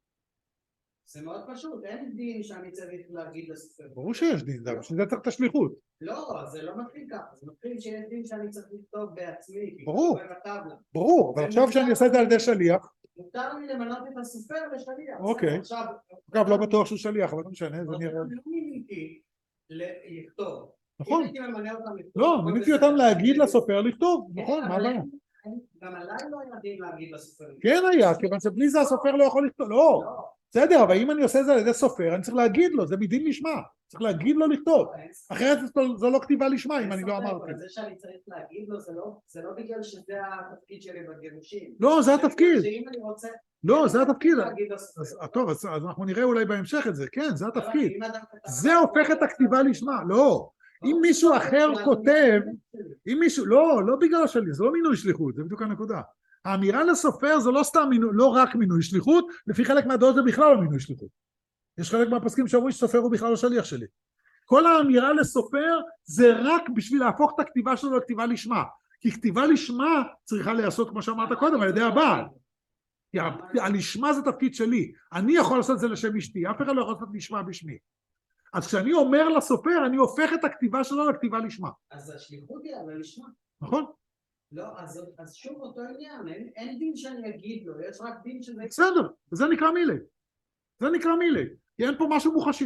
S2: זה מאוד פשוט, אין דין שאני צריך להגיד לסופר.
S1: ברור שיש דין, זה שזה צריך את השליחות.
S2: לא, זה לא מתחיל ככה, זה מתחיל שיש דין שאני צריך לכתוב בעצמי.
S1: ברור, ברור, אבל עכשיו שאני עושה את זה על ידי שליח,
S2: מותר לי למנות את הסופר לשליח.
S1: אוקיי. אגב, לא בטוח שהוא שליח, אבל לא משנה, זה נראה...
S2: לא מיניתי לכתוב.
S1: נכון.
S2: הייתי ממנה אותם לכתוב.
S1: לא, מיניתי אותם להגיד לסופר לכתוב, נכון, מה הבעיה?
S2: גם עליי לא היה דין להגיד לסופר לכתוב.
S1: כן היה, כיוון שבלי זה הסופר לא יכול לכתוב, לא. בסדר, אבל אם אני עושה את זה על ידי סופר, אני צריך להגיד לו, זה מדין לשמה. צריך להגיד לו לכתוב. אחרת זו לא כתיבה לשמה, אם אני לא אמרתי.
S2: זה שאני צריך להגיד לו, זה לא בגלל שזה התפקיד שלי בגירושים.
S1: לא, זה התפקיד.
S2: שאם אני רוצה...
S1: לא, זה התפקיד. טוב, אז אנחנו נראה אולי בהמשך את זה. כן, זה התפקיד. זה הופך את הכתיבה לשמה. לא. אם מישהו אחר כותב, אם מישהו... לא, לא בגלל שלי, זה לא מינוי שליחות, זה בדיוק הנקודה. האמירה לסופר זה לא סתם מינוי, לא רק מינוי שליחות, לפי חלק מהדעות זה בכלל לא מינוי שליחות. יש חלק מהפסקים שאומרים שסופר הוא בכלל לא שליח שלי. כל האמירה לסופר זה רק בשביל להפוך את הכתיבה שלו לכתיבה לשמה. כי כתיבה לשמה צריכה להיעשות, כמו שאמרת קודם, על ידי הבעל. כי הלשמה זה תפקיד שלי. אני יכול לעשות את זה לשם אשתי, אף אחד לא יכול לעשות לשמה בשמי. אז כשאני אומר לסופר, אני הופך את הכתיבה שלו לכתיבה לשמה.
S2: אז השליחות היא אבל לשמה.
S1: נכון?
S2: לא, אז, אז שוב אותו עניין, אין, אין דין שאני אגיד לו, יש רק דין שזה...
S1: בסדר, זה נקרא מילי. זה נקרא מילי, כי אין פה משהו מוחשי.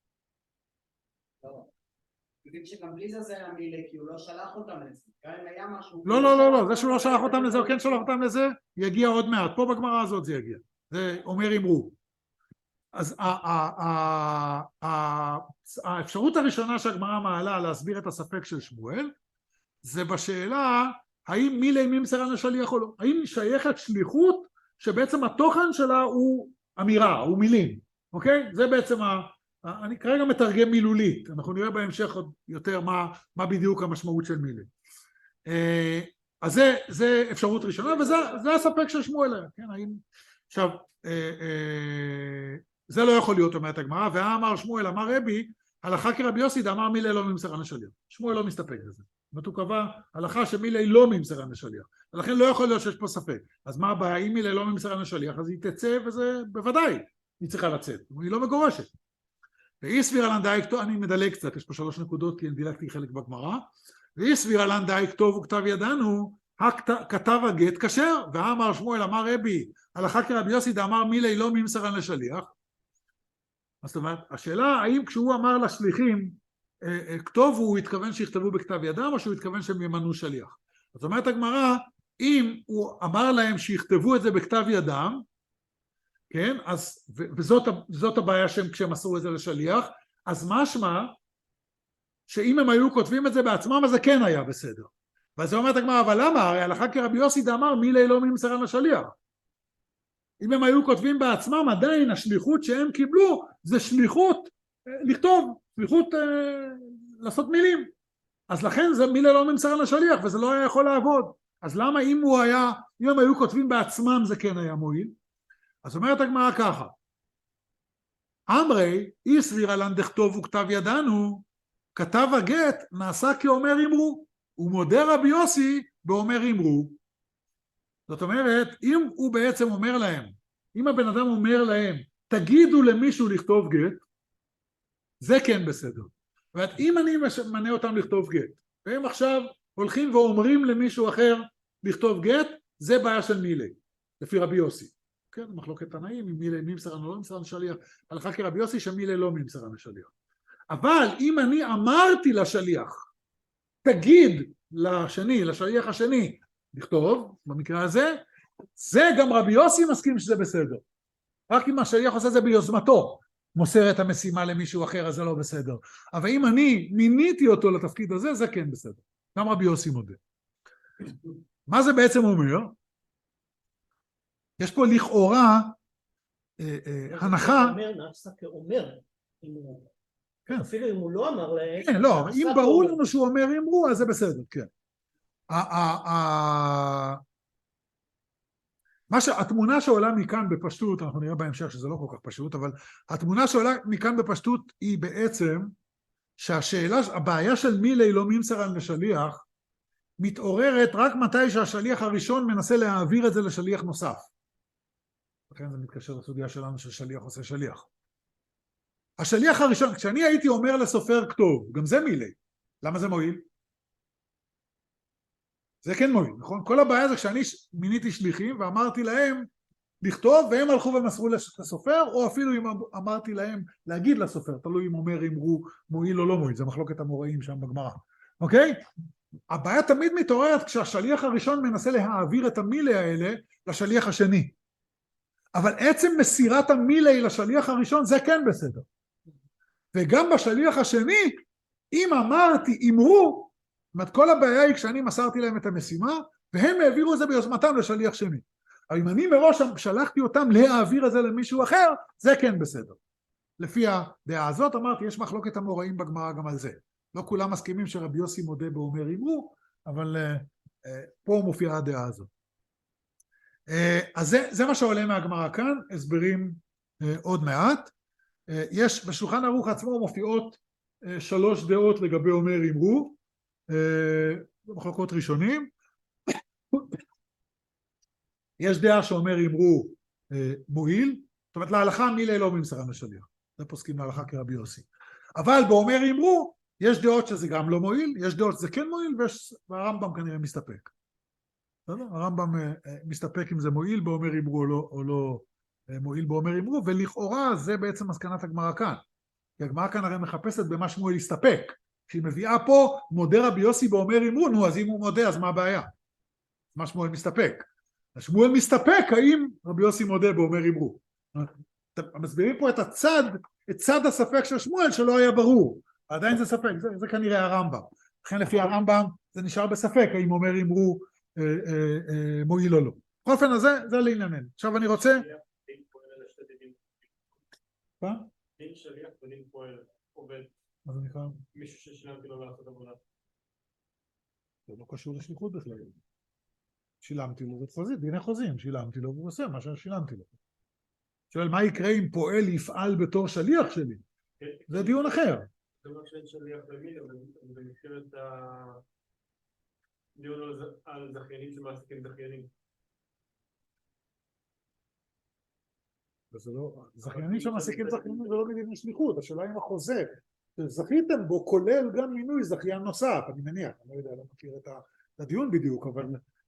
S2: לא, מבין שגם בלי זה זה היה מילי, כי הוא לא שלח אותם לזה, גם אם היה משהו...
S1: לא, לא, לא, לא, זה שהוא לא שלח אותם לזה, או כן שלח אותם לזה, יגיע עוד מעט, פה בגמרא הזאת זה יגיע. זה אומר אמרו. אז האפשרות הראשונה שהגמרא מעלה להסביר את הספק של שמואל, זה בשאלה האם מילי ממסרן השליח או לא, האם שייכת שליחות שבעצם התוכן שלה הוא אמירה, הוא מילים, אוקיי? זה בעצם, ה... אני כרגע מתרגם מילולית, אנחנו נראה בהמשך עוד יותר מה, מה בדיוק המשמעות של מילי. אז זה, זה אפשרות ראשונה, וזה זה הספק של שמואל, כן? האם... עכשיו, זה לא יכול להיות, אומרת הגמרא, ואמר שמואל, אמר רבי, הלכה כרבי יוסי דאמר מילי לא ממסרן השליח. שמואל לא מסתפק בזה. זאת הוא קבע הלכה שמילי לא ממסרן השליח. ולכן לא יכול להיות שיש פה ספק. אז מה הבעיה? אם מילי לא ממסרן השליח, אז היא תצא, וזה בוודאי היא צריכה לצאת. היא לא מגורשת. ואי סביר עלן דאי כתוב, אני מדלג קצת, יש פה שלוש נקודות, כי אני דילגתי חלק בגמרא. ואי סביר עלן דאי כתוב וכתב ידנו, כתב הגט כשר, ואמר שמואל, אמר רבי, הלכה כרבי יוסי דאמר מילי לא ממסרן לשליח. זאת אומרת, השאלה האם כשהוא אמר לשליחים כתוב הוא התכוון שיכתבו בכתב ידם או שהוא התכוון שהם ימנו שליח. זאת אומרת הגמרא, אם הוא אמר להם שיכתבו את זה בכתב ידם, כן, אז, וזאת, זאת הבעיה שהם כשהם מסרו את זה לשליח, אז משמע שאם הם היו כותבים את זה בעצמם, אז זה כן היה בסדר. ואז הוא אומרת הגמרא, אבל למה? הרי הלכה כרבי יוסי דאמר, מילי לא נמסרה לשליח. אם הם היו כותבים בעצמם, עדיין השליחות שהם קיבלו, זה שליחות אה, לכתוב, שליחות אה, לעשות מילים. אז לכן זה מילי לא נמסרה לשליח, וזה לא היה יכול לעבוד. אז למה אם הוא היה, אם הם היו כותבים בעצמם, זה כן היה מועיל? אז אומרת הגמרא ככה, אמרי, אי סבירה לן דכתוב וכתב ידענו, כתב הגט נעשה כאומר אמרו, ומודה רבי יוסי באומר אמרו. זאת אומרת, אם הוא בעצם אומר להם, אם הבן אדם אומר להם, תגידו למישהו לכתוב גט, זה כן בסדר. זאת אומרת, אם אני מנה אותם לכתוב גט, והם עכשיו הולכים ואומרים למישהו אחר לכתוב גט, זה בעיה של מילי, לפי רבי יוסי. כן, מחלוקת תנאים, אם מילי נמסרן או לא נמסרן לשליח, הלכה כרבי יוסי שמילי לא נמסרן לשליח. אבל אם אני אמרתי לשליח, תגיד לשני, לשליח השני, לכתוב, במקרה הזה, זה גם רבי יוסי מסכים שזה בסדר. רק אם השליח עושה זה ביוזמתו, מוסר את המשימה למישהו אחר, אז זה לא בסדר. אבל אם אני מיניתי אותו לתפקיד הזה, זה כן בסדר. גם רבי יוסי מודה. מה זה בעצם אומר? יש פה לכאורה אה, אה, הנחה...
S5: אומר נעשה כאומר,
S1: כן.
S5: אפילו אם הוא לא אמר להם...
S1: כן, לא, אם ברור לנו שהוא אומר אמרו, אז זה בסדר, כן. מה שהתמונה שעולה מכאן בפשטות, אנחנו נראה בהמשך שזה לא כל כך פשוט, אבל התמונה שעולה מכאן בפשטות היא בעצם שהשאלה, הבעיה של מילי לא נמסרן לשליח, מתעוררת רק מתי שהשליח הראשון מנסה להעביר את זה לשליח נוסף. לכן זה מתקשר לסוגיה שלנו של שליח עושה שליח. השליח הראשון, כשאני הייתי אומר לסופר כתוב, גם זה מילי. למה זה מועיל? זה כן מועיל, נכון? כל הבעיה זה כשאני מיניתי שליחים ואמרתי להם לכתוב, והם הלכו ומסרו לסופר, או אפילו אם אמרתי להם להגיד לסופר, תלוי אם אומר אמרו מועיל או לא מועיל, זה מחלוקת המוראים שם בגמרא, אוקיי? הבעיה תמיד מתעוררת כשהשליח הראשון מנסה להעביר את המילי האלה לשליח השני. אבל עצם מסירת המילי לשליח הראשון זה כן בסדר. וגם בשליח השני, אם אמרתי אמרו, זאת אומרת, כל הבעיה היא כשאני מסרתי להם את המשימה, והם העבירו את זה ביוזמתם לשליח שני. אבל אם אני מראש שלחתי אותם להעביר את זה למישהו אחר, זה כן בסדר. לפי הדעה הזאת אמרתי, יש מחלוקת המוראים בגמרא גם על זה. לא כולם מסכימים שרבי יוסי מודה באומר אמרו, אבל uh, uh, פה מופיעה הדעה הזאת. Uh, אז זה, זה מה שעולה מהגמרא כאן, הסברים uh, עוד מעט. Uh, יש בשולחן ערוך עצמו מופיעות uh, שלוש דעות לגבי אומר אמרו, uh, מחלוקות ראשונים. יש דעה שאומר אמרו uh, מועיל, זאת אומרת להלכה מילי לא נמסרן לשליח. זה פוסקים להלכה כרבי יוסי. אבל באומר אמרו, יש דעות שזה גם לא מועיל, יש דעות שזה כן מועיל, והרמב"ם כנראה מסתפק. הרמב"ם מסתפק אם זה מועיל באומר אמרו או לא, או לא מועיל באומר אמרו, ולכאורה זה בעצם מסקנת הגמרא כאן. כי הגמרא כאן הרי מחפשת במה שמואל הסתפק. כשהיא מביאה פה מודה רבי יוסי באומר אמרו, נו אז אם הוא מודה אז מה הבעיה? מה שמואל מסתפק? שמואל מסתפק האם רבי יוסי מודה באומר אמרו. מסבירים פה את הצד, את צד הספק של שמואל שלא היה ברור. עדיין זה ספק, זה, זה כנראה הרמב"ם. לכן לפי הרמב"ם זה נשאר בספק, האם אומר אמרו אה, אה, אה, מועיל או לא. בכל אופן הזה, זה לענייננו. עכשיו אני רוצה... מה?
S4: דין שליח ודין פועל עובד.
S1: מה זה נקרא?
S4: מישהו ששילמתי לו לעשות עבודה.
S1: זה לא קשור לשליחות בכלל. שילמתי לו, זה חוזים, דיני חוזים, שילמתי לו והוא עושה מה ששילמתי לו. שואל, מה יקרה אם פועל יפעל בתור שליח שלי? זה דיון אחר.
S4: זה אומר שאין שליח למין, אבל זה מכיר את הדיון על זכיינים שמעסיקים זכיינים.
S1: זה לא, זכיינים שמעסיקים זכיינים זה לא מדיני שליחות, השאלה אם החוזה שזכיתם בו כולל גם מינוי זכיין נוסף, אני מניח, אני לא יודע, לא מכיר את הדיון בדיוק, אבל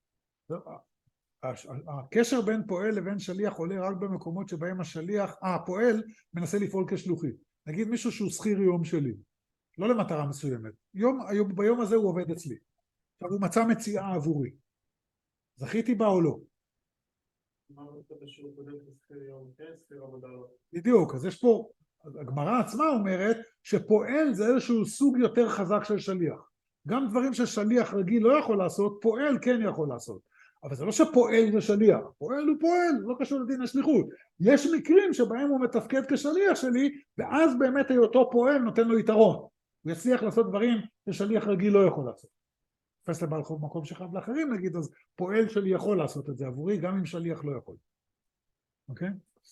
S1: הקשר בין פועל לבין שליח עולה רק במקומות שבהם השליח, אה, הפועל מנסה לפעול כשלוחי. נגיד מישהו שהוא שכיר יום שלי, לא למטרה מסוימת, יום, ביום הזה הוא עובד אצלי. עכשיו הוא מצא מציאה עבורי. זכיתי בה או לא?
S4: מה אתה בשביל קודם שכיר יום, כן, שכיר עבודה לא?
S1: בדיוק, אז יש פה, הגמרא עצמה אומרת שפועל זה איזשהו סוג יותר חזק של שליח. גם דברים ששליח רגיל לא יכול לעשות, פועל כן יכול לעשות. אבל זה לא שפועל זה שליח, פועל הוא פועל, לא קשור לדין השליחות. יש מקרים שבהם הוא מתפקד כשליח שלי, ואז באמת היותו פועל נותן לו יתרון. הוא יצליח לעשות דברים ששליח רגיל לא יכול לעשות. תופס לבעל חוב מקום שחייב לאחרים נגיד, אז פועל שלי יכול לעשות את זה עבורי, גם אם שליח לא יכול. אוקיי?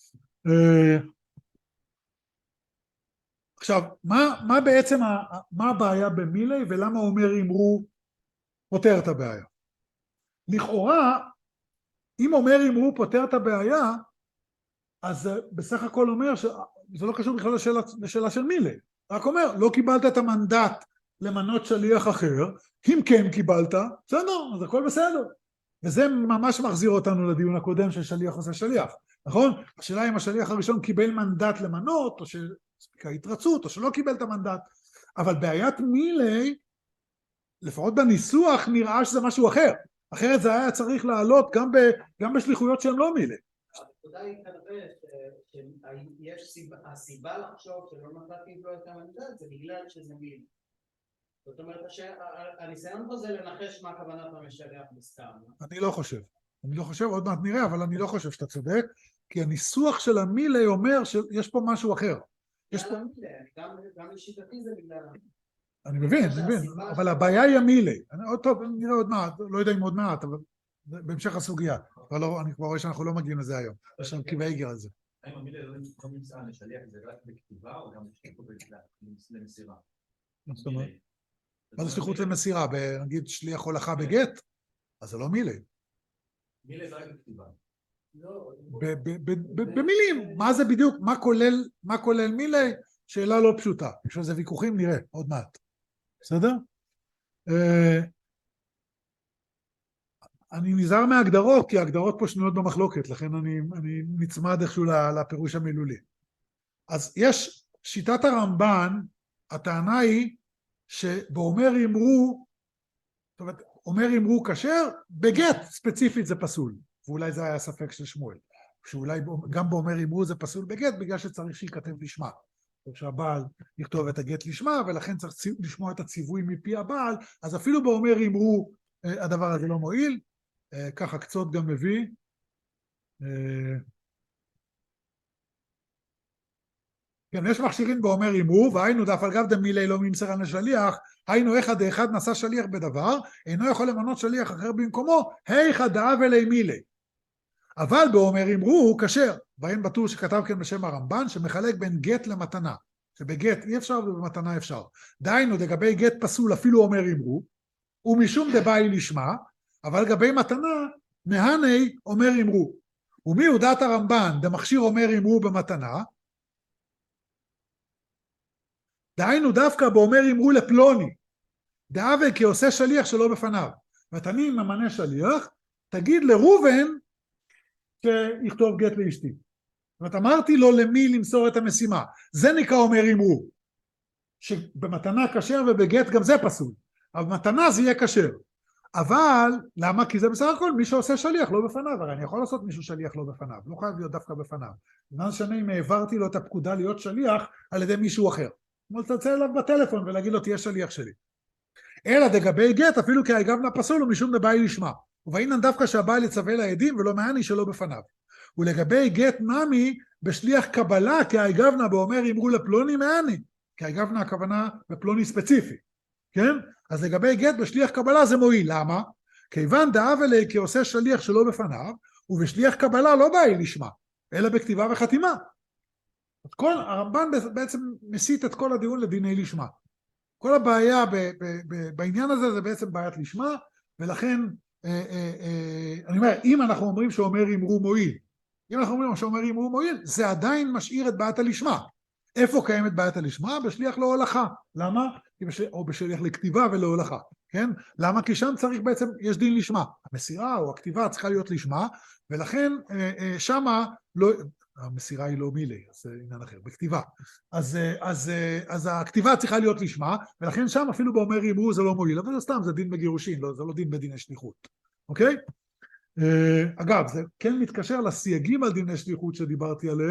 S1: עכשיו, מה, מה בעצם, מה הבעיה במילי ולמה אומר אמרו פותר את הבעיה? לכאורה, אם אומר אמרו פותר את הבעיה, אז בסך הכל אומר שזה לא קשור בכלל לשאלה, לשאלה של מילי. רק אומר, לא קיבלת את המנדט למנות שליח אחר, אם כן קיבלת, בסדר, אז הכל בסדר. וזה ממש מחזיר אותנו לדיון הקודם של שליח עושה שליח, נכון? השאלה אם השליח הראשון קיבל מנדט למנות, או שספיקה התרצות, או שלא קיבל את המנדט. אבל בעיית מילי, לפחות בניסוח, נראה שזה משהו אחר. אחרת זה היה צריך לעלות גם, ב, גם בשליחויות שהן לא מילי.
S2: הנקודה היא כנראה שיש סיבה, הסיבה לחשוב שלא נתתי לו את המנדט זה בגלל שזה מילי. זאת אומרת, הניסיון פה זה לנחש מה כוונת המשלח בסתם. אני
S1: לא חושב. אני לא חושב, עוד מעט נראה, אבל אני לא חושב שאתה צודק, כי הניסוח של המילי אומר שיש פה משהו אחר. יש פה...
S2: גם לשיטתי זה בגלל...
S1: אני מבין, אני מבין, אבל הבעיה היא המילי. עוד טוב, נראה עוד מעט, לא יודע אם עוד מעט, אבל בהמשך הסוגיה. אבל אני כבר רואה שאנחנו לא מגיעים לזה היום. יש שם כיווי גר על זה.
S3: האם המילי לא נמצא לשליח, זה רק בכתיבה או גם בשליחות למסירה?
S1: זאת אומרת, מה זה שליחות למסירה? נגיד שליח הולכה בגט? אז זה לא מילי.
S3: מילי זה רק בכתיבה.
S1: במילים, מה זה בדיוק, מה כולל מילי? שאלה לא פשוטה. יש לזה ויכוחים, נראה, עוד מעט. בסדר? אני נזהר מההגדרות, כי ההגדרות פה שנויות במחלוקת, לכן אני, אני נצמד איכשהו לפירוש המילולי. אז יש שיטת הרמב"ן, הטענה היא שבאומר אמרו, זאת אומרת, אומר אמרו כשר, בגט ספציפית זה פסול, ואולי זה היה ספק של שמואל, שאולי גם באומר אמרו זה פסול בגט, בגלל שצריך שייכתב לשמה. שהבעל יכתוב את הגט לשמה, ולכן צריך לשמוע את הציווי מפי הבעל, אז אפילו באומר אמרו, הדבר הזה לא מועיל, ככה קצות גם מביא. כן, יש מכשירים באומר אמרו, והיינו דף על גב דמילי לא ממסרן לשליח, היינו אחד אחד נשא שליח בדבר, אינו יכול למנות שליח אחר במקומו, היכא דאבלי מילי. אבל באומר אמרו הוא כשר, ואין בטור שכתב כן בשם הרמב"ן, שמחלק בין גט למתנה, שבגט אי אפשר ובמתנה אפשר. דהיינו, לגבי גט פסול אפילו אומר אמרו, ומשום דבאי לשמה, אבל לגבי מתנה, מהני אומר אמרו. ומי הוא דעת הרמב"ן, דמכשיר אומר אמרו במתנה, דהיינו דווקא באומר אמרו לפלוני, דאבל כי עושה שליח שלא בפניו. ואני ממנה שליח, תגיד לראובן, שיכתוב גט לאשתי. זאת אומרת, אמרתי לו למי למסור את המשימה. זה נקרא אומר אמרו. שבמתנה כשר ובגט גם זה פסול. אבל במתנה זה יהיה כשר. אבל, למה? כי זה בסך הכל מי שעושה שליח לא בפניו. הרי אני יכול לעשות מישהו שליח לא בפניו. לא חייב להיות דווקא בפניו. מה שני אם העברתי לו את הפקודה להיות שליח על ידי מישהו אחר. כמו לצלצל אליו בטלפון ולהגיד לו תהיה שליח שלי. אלא דגבי גט אפילו כי היגבנה פסול ומשום דבאי לשמה. ובעינן דווקא שהבעל יצווה לעדים ולא מעני שלא בפניו. ולגבי גט נמי בשליח קבלה כי היגבנה באומר אמרו לפלוני מעני. כי היגבנה הכוונה בפלוני ספציפי. כן? אז לגבי גט בשליח קבלה זה מועיל. למה? כיוון דאבלי כי עושה שליח שלא בפניו, ובשליח קבלה לא באי לשמה, אלא בכתיבה וחתימה. כל, הרמב"ן בעצם מסית את כל הדיון לדיני לשמה. כל הבעיה ב, ב, ב, בעניין הזה זה בעצם בעיית לשמה, ולכן אה, אה, אה, אני אומר, אם אנחנו אומרים שאומר אמרו מועיל, אם אנחנו אומרים שאומר אמרו מועיל, זה עדיין משאיר את בעיית הלשמה. איפה קיימת בעיית הלשמה? בשליח לא הולכה. למה? או בשליח לכתיבה ולא הולכה. כן? למה? כי שם צריך בעצם, יש דין לשמה. המסירה או הכתיבה צריכה להיות לשמה, ולכן שמה לא, המסירה היא לא מילי, אז זה עניין אחר, בכתיבה. אז, אז, אז הכתיבה צריכה להיות לשמה, ולכן שם אפילו באומר אמרו זה לא מועיל, אבל זה סתם, זה דין בגירושין, לא, זה לא דין בדיני שליחות. אוקיי? אגב, זה כן מתקשר לסייגים על דיני שליחות שדיברתי עליהם,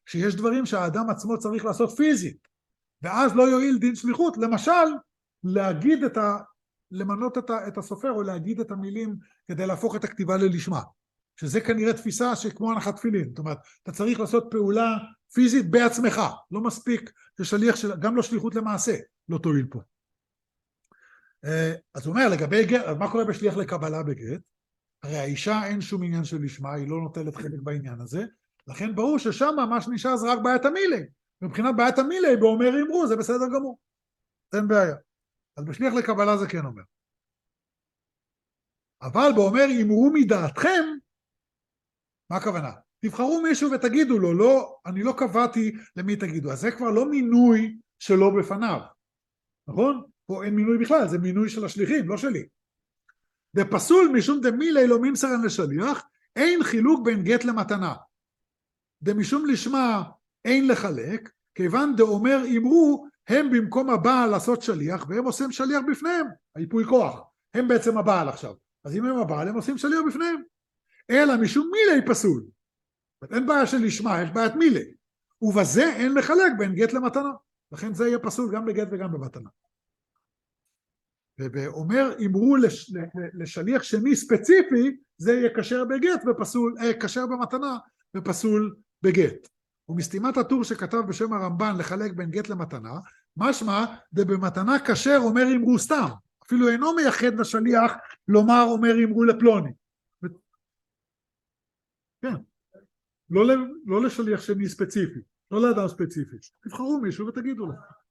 S1: שיש דברים שהאדם עצמו צריך לעשות פיזית, ואז לא יועיל דין שליחות, למשל, להגיד את ה... למנות את, ה... את הסופר, או להגיד את המילים כדי להפוך את הכתיבה ללשמה, שזה כנראה תפיסה שכמו הנחת תפילין, זאת אומרת, אתה צריך לעשות פעולה פיזית בעצמך, לא מספיק ששליח של... גם לא שליחות למעשה, לא תועיל פה. אז הוא אומר, לגבי גט, מה קורה בשליח לקבלה בגט? הרי האישה אין שום עניין של לשמה, היא לא נוטלת חלק בעניין הזה, לכן ברור ששם מה שנשאר זה רק בעיית המילי, מבחינת בעיית המילי, באומר אמרו, זה בסדר גמור, אין בעיה. אז בשליח לקבלה זה כן אומר. אבל באומר אמרו מדעתכם, מה הכוונה? תבחרו מישהו ותגידו לו, לא, אני לא קבעתי למי תגידו, אז זה כבר לא מינוי שלו בפניו, נכון? פה אין מינוי בכלל, זה מינוי של השליחים, לא שלי. דפסול משום דמילי לא ממסרן לשליח, אין חילוק בין גט למתנה. דמשום לשמה אין לחלק, כיוון דאומר אמרו, הם במקום הבעל לעשות שליח, והם עושים שליח בפניהם, היפוי כוח. הם בעצם הבעל עכשיו. אז אם הם הבעל, הם עושים שליח בפניהם. אלא משום מילי פסול. אין בעיה של לשמה, יש בעיית מילי. ובזה אין לחלק בין גט למתנה. לכן זה יהיה פסול גם בגט וגם במתנה. ואומר, אמרו לש, לשליח שני ספציפי, זה יהיה כשר בגט ופסול, אה, כשר במתנה ופסול בגט. ומסתימת הטור שכתב בשם הרמב"ן לחלק בין גט למתנה, משמע, זה במתנה כשר אומר אמרו סתם, אפילו אינו מייחד לשליח לומר אומר אמרו לפלוני. כן, לא, לא לשליח שני ספציפי, לא לאדם ספציפי. תבחרו מישהו ותגידו לו.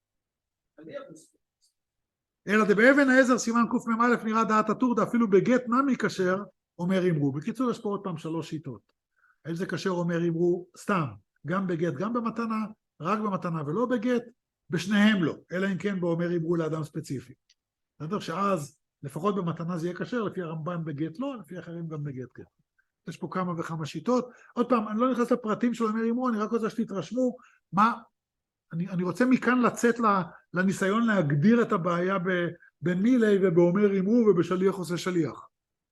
S1: אלא דבאבן העזר סימן קמ"א נראה דעת הטור דה אפילו בגט נמי כשר אומר אמרו. בקיצור יש פה עוד פעם שלוש שיטות. האם זה כשר אומר אמרו סתם, גם בגט גם במתנה, רק במתנה ולא בגט, בשניהם לא, אלא אם כן באומר אמרו לאדם ספציפי. זאת אומרת שאז לפחות במתנה זה יהיה כשר, לפי הרמב"ן בגט לא, לפי אחרים גם בגט כן. יש פה כמה וכמה שיטות. עוד פעם, אני לא נכנס לפרטים של אומר אמרו, אני רק רוצה שתתרשמו מה, אני, אני רוצה מכאן לצאת לניסיון להגדיר את הבעיה במילי ובאומר אמרו ובשליח עושה שליח.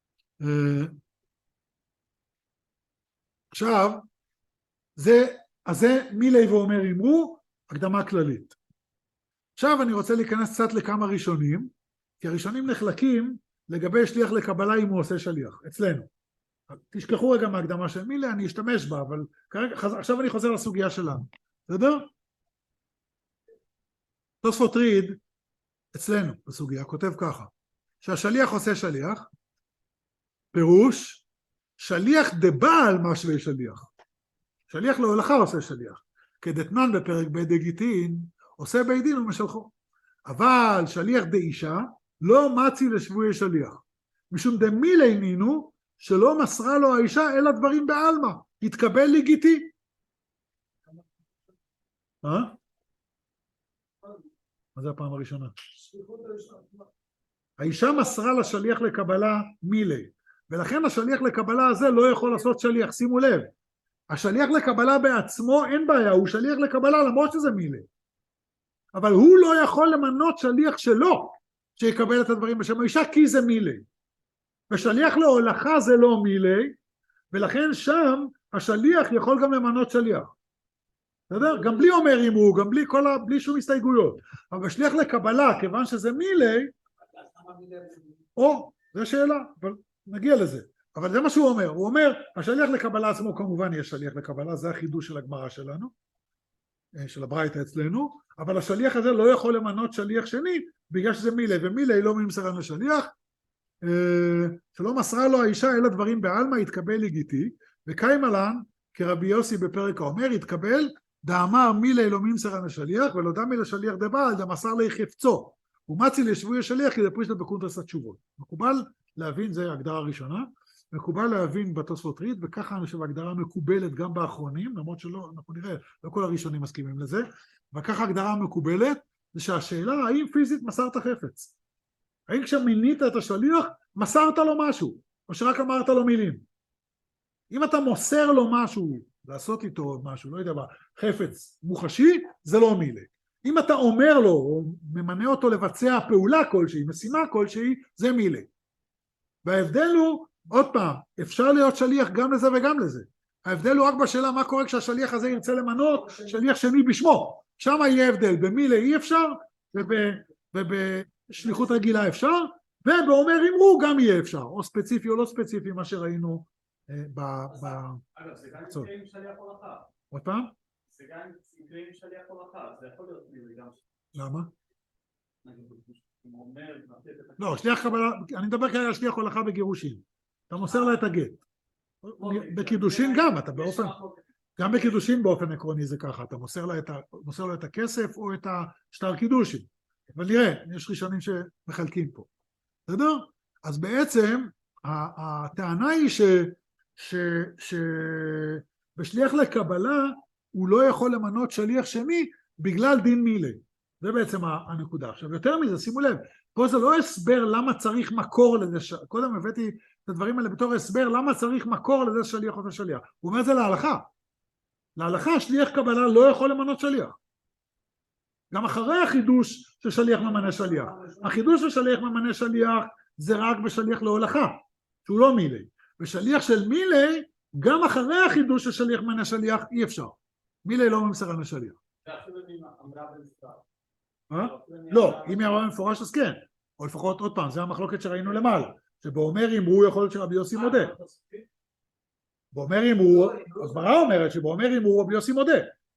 S1: עכשיו, זה, אז זה מילי ואומר אמרו, הקדמה כללית. עכשיו אני רוצה להיכנס קצת לכמה ראשונים, כי הראשונים נחלקים לגבי שליח לקבלה אם הוא עושה שליח, אצלנו. תשכחו רגע מהקדמה של מילי, אני אשתמש בה, אבל כרגע, עכשיו אני חוזר לסוגיה שלנו. בסדר? תוספות ריד, אצלנו בסוגיה, כותב ככה, שהשליח עושה שליח, פירוש, שליח דבעל משווה שליח. שליח להולכה עושה שליח. כדתנן בפרק ב' דגיטין, עושה בית דין ומשלחו. אבל שליח דאישה, לא מצי לשבוי שליח. משום דמילי נינו, שלא מסרה לו האישה אלא דברים בעלמא. התקבל לגיטי. אה? מה זה הפעם הראשונה? האישה מסרה לשליח לקבלה מילי. ולכן השליח לקבלה הזה לא יכול לעשות שליח, שימו לב. השליח לקבלה בעצמו אין בעיה, הוא שליח לקבלה למרות שזה מילי. אבל הוא לא יכול למנות שליח שלו, שיקבל את הדברים בשם האישה, כי זה מילי. ושליח להולכה זה לא מילי, ולכן שם השליח יכול גם למנות שליח. בסדר? גם בלי אומר אמרו, גם בלי, כל ה... בלי שום הסתייגויות. אבל בשליח לקבלה, כיוון שזה מילי, או, זו שאלה, אבל נגיע לזה. אבל זה מה שהוא אומר, הוא אומר, השליח לקבלה עצמו כמובן יש שליח לקבלה, זה החידוש של הגמרא שלנו, של הברייתא אצלנו, אבל השליח הזה לא יכול למנות שליח שני, בגלל שזה מילי, ומילי לא ממסרן לשליח, שלא מסרה לו האישה אלא דברים בעלמא, יתקבל לגיטי, וקיים עלן, כרבי יוסי בפרק האומר, יתקבל, דאמר מילי לא ממסרן לשליח, ולא דמי לשליח דבעל, דמסר לי חפצו, ומצי לשבוי השליח, כדי פרישת בקונטרס התשובות. מקובל להבין, זה ההגדרה הראשונה, מקובל להבין בתוספות ריד, וככה אני חושב ההגדרה מקובלת גם באחרונים, למרות שלא, אנחנו נראה, לא כל הראשונים מסכימים לזה, וככה ההגדרה מקובלת, זה שהשאלה האם פיזית מסרת חפץ. האם כשמינית את השליח, מסרת לו משהו, או שרק אמרת לו מילים. אם אתה מוסר לו משהו, לעשות איתו משהו, לא יודע מה, חפץ מוחשי, זה לא מילי. אם אתה אומר לו, או ממנה אותו לבצע פעולה כלשהי, משימה כלשהי, זה מילי. וההבדל הוא, עוד פעם, אפשר להיות שליח גם לזה וגם לזה. ההבדל הוא רק בשאלה מה קורה כשהשליח הזה ירצה למנות שליח שני בשמו. שם יהיה הבדל, במילה אי אפשר, ובשליחות רגילה אפשר, ובאומר אמרו גם יהיה אפשר, או ספציפי או לא ספציפי, מה שראינו ב...
S4: אגב, זה גם יקרה עם שליח הולכה.
S1: עוד פעם?
S4: זה גם יקרה עם שליח הולכה, זה יכול להיות מילה גם...
S1: למה?
S4: הוא אומר...
S1: לא, שליח קבלה, אני מדבר כרגע על שליח הולכה בגירושין. אתה מוסר לה את הגט. בקידושין גם, אתה באופן... גם בקידושין באופן עקרוני זה ככה, אתה מוסר לה את, ה... מוסר לה את הכסף או את השטר קידושין. אבל נראה, יש ראשונים שמחלקים פה. בסדר? אז בעצם הטענה היא ש... ש... ש... בשליח לקבלה הוא לא יכול למנות שליח שני בגלל דין מילי. זה בעצם הנקודה. עכשיו יותר מזה, שימו לב, פה זה לא הסבר למה צריך מקור לזה, ש... קודם הבאתי את הדברים האלה בתור הסבר למה צריך מקור לזה שליח או שליח. הוא אומר את זה להלכה. להלכה שליח קבלה לא יכול למנות שליח. גם אחרי החידוש ששליח ממנה שליח. החידוש ששליח ממנה שליח זה רק בשליח להולכה, שהוא לא מילי. בשליח של מילי, גם אחרי החידוש ששליח ממנה שליח אי אפשר. מילי לא ממסרה לשליח. לא, אם היא אמרה במפורש אז כן. או לפחות עוד פעם, זה המחלוקת שראינו למעלה. שבאומר אמרו יכול להיות שרבי יוסי מודה. באומר אמרו, הגמרא אומרת שבאומר אמרו רבי יוסי מודה.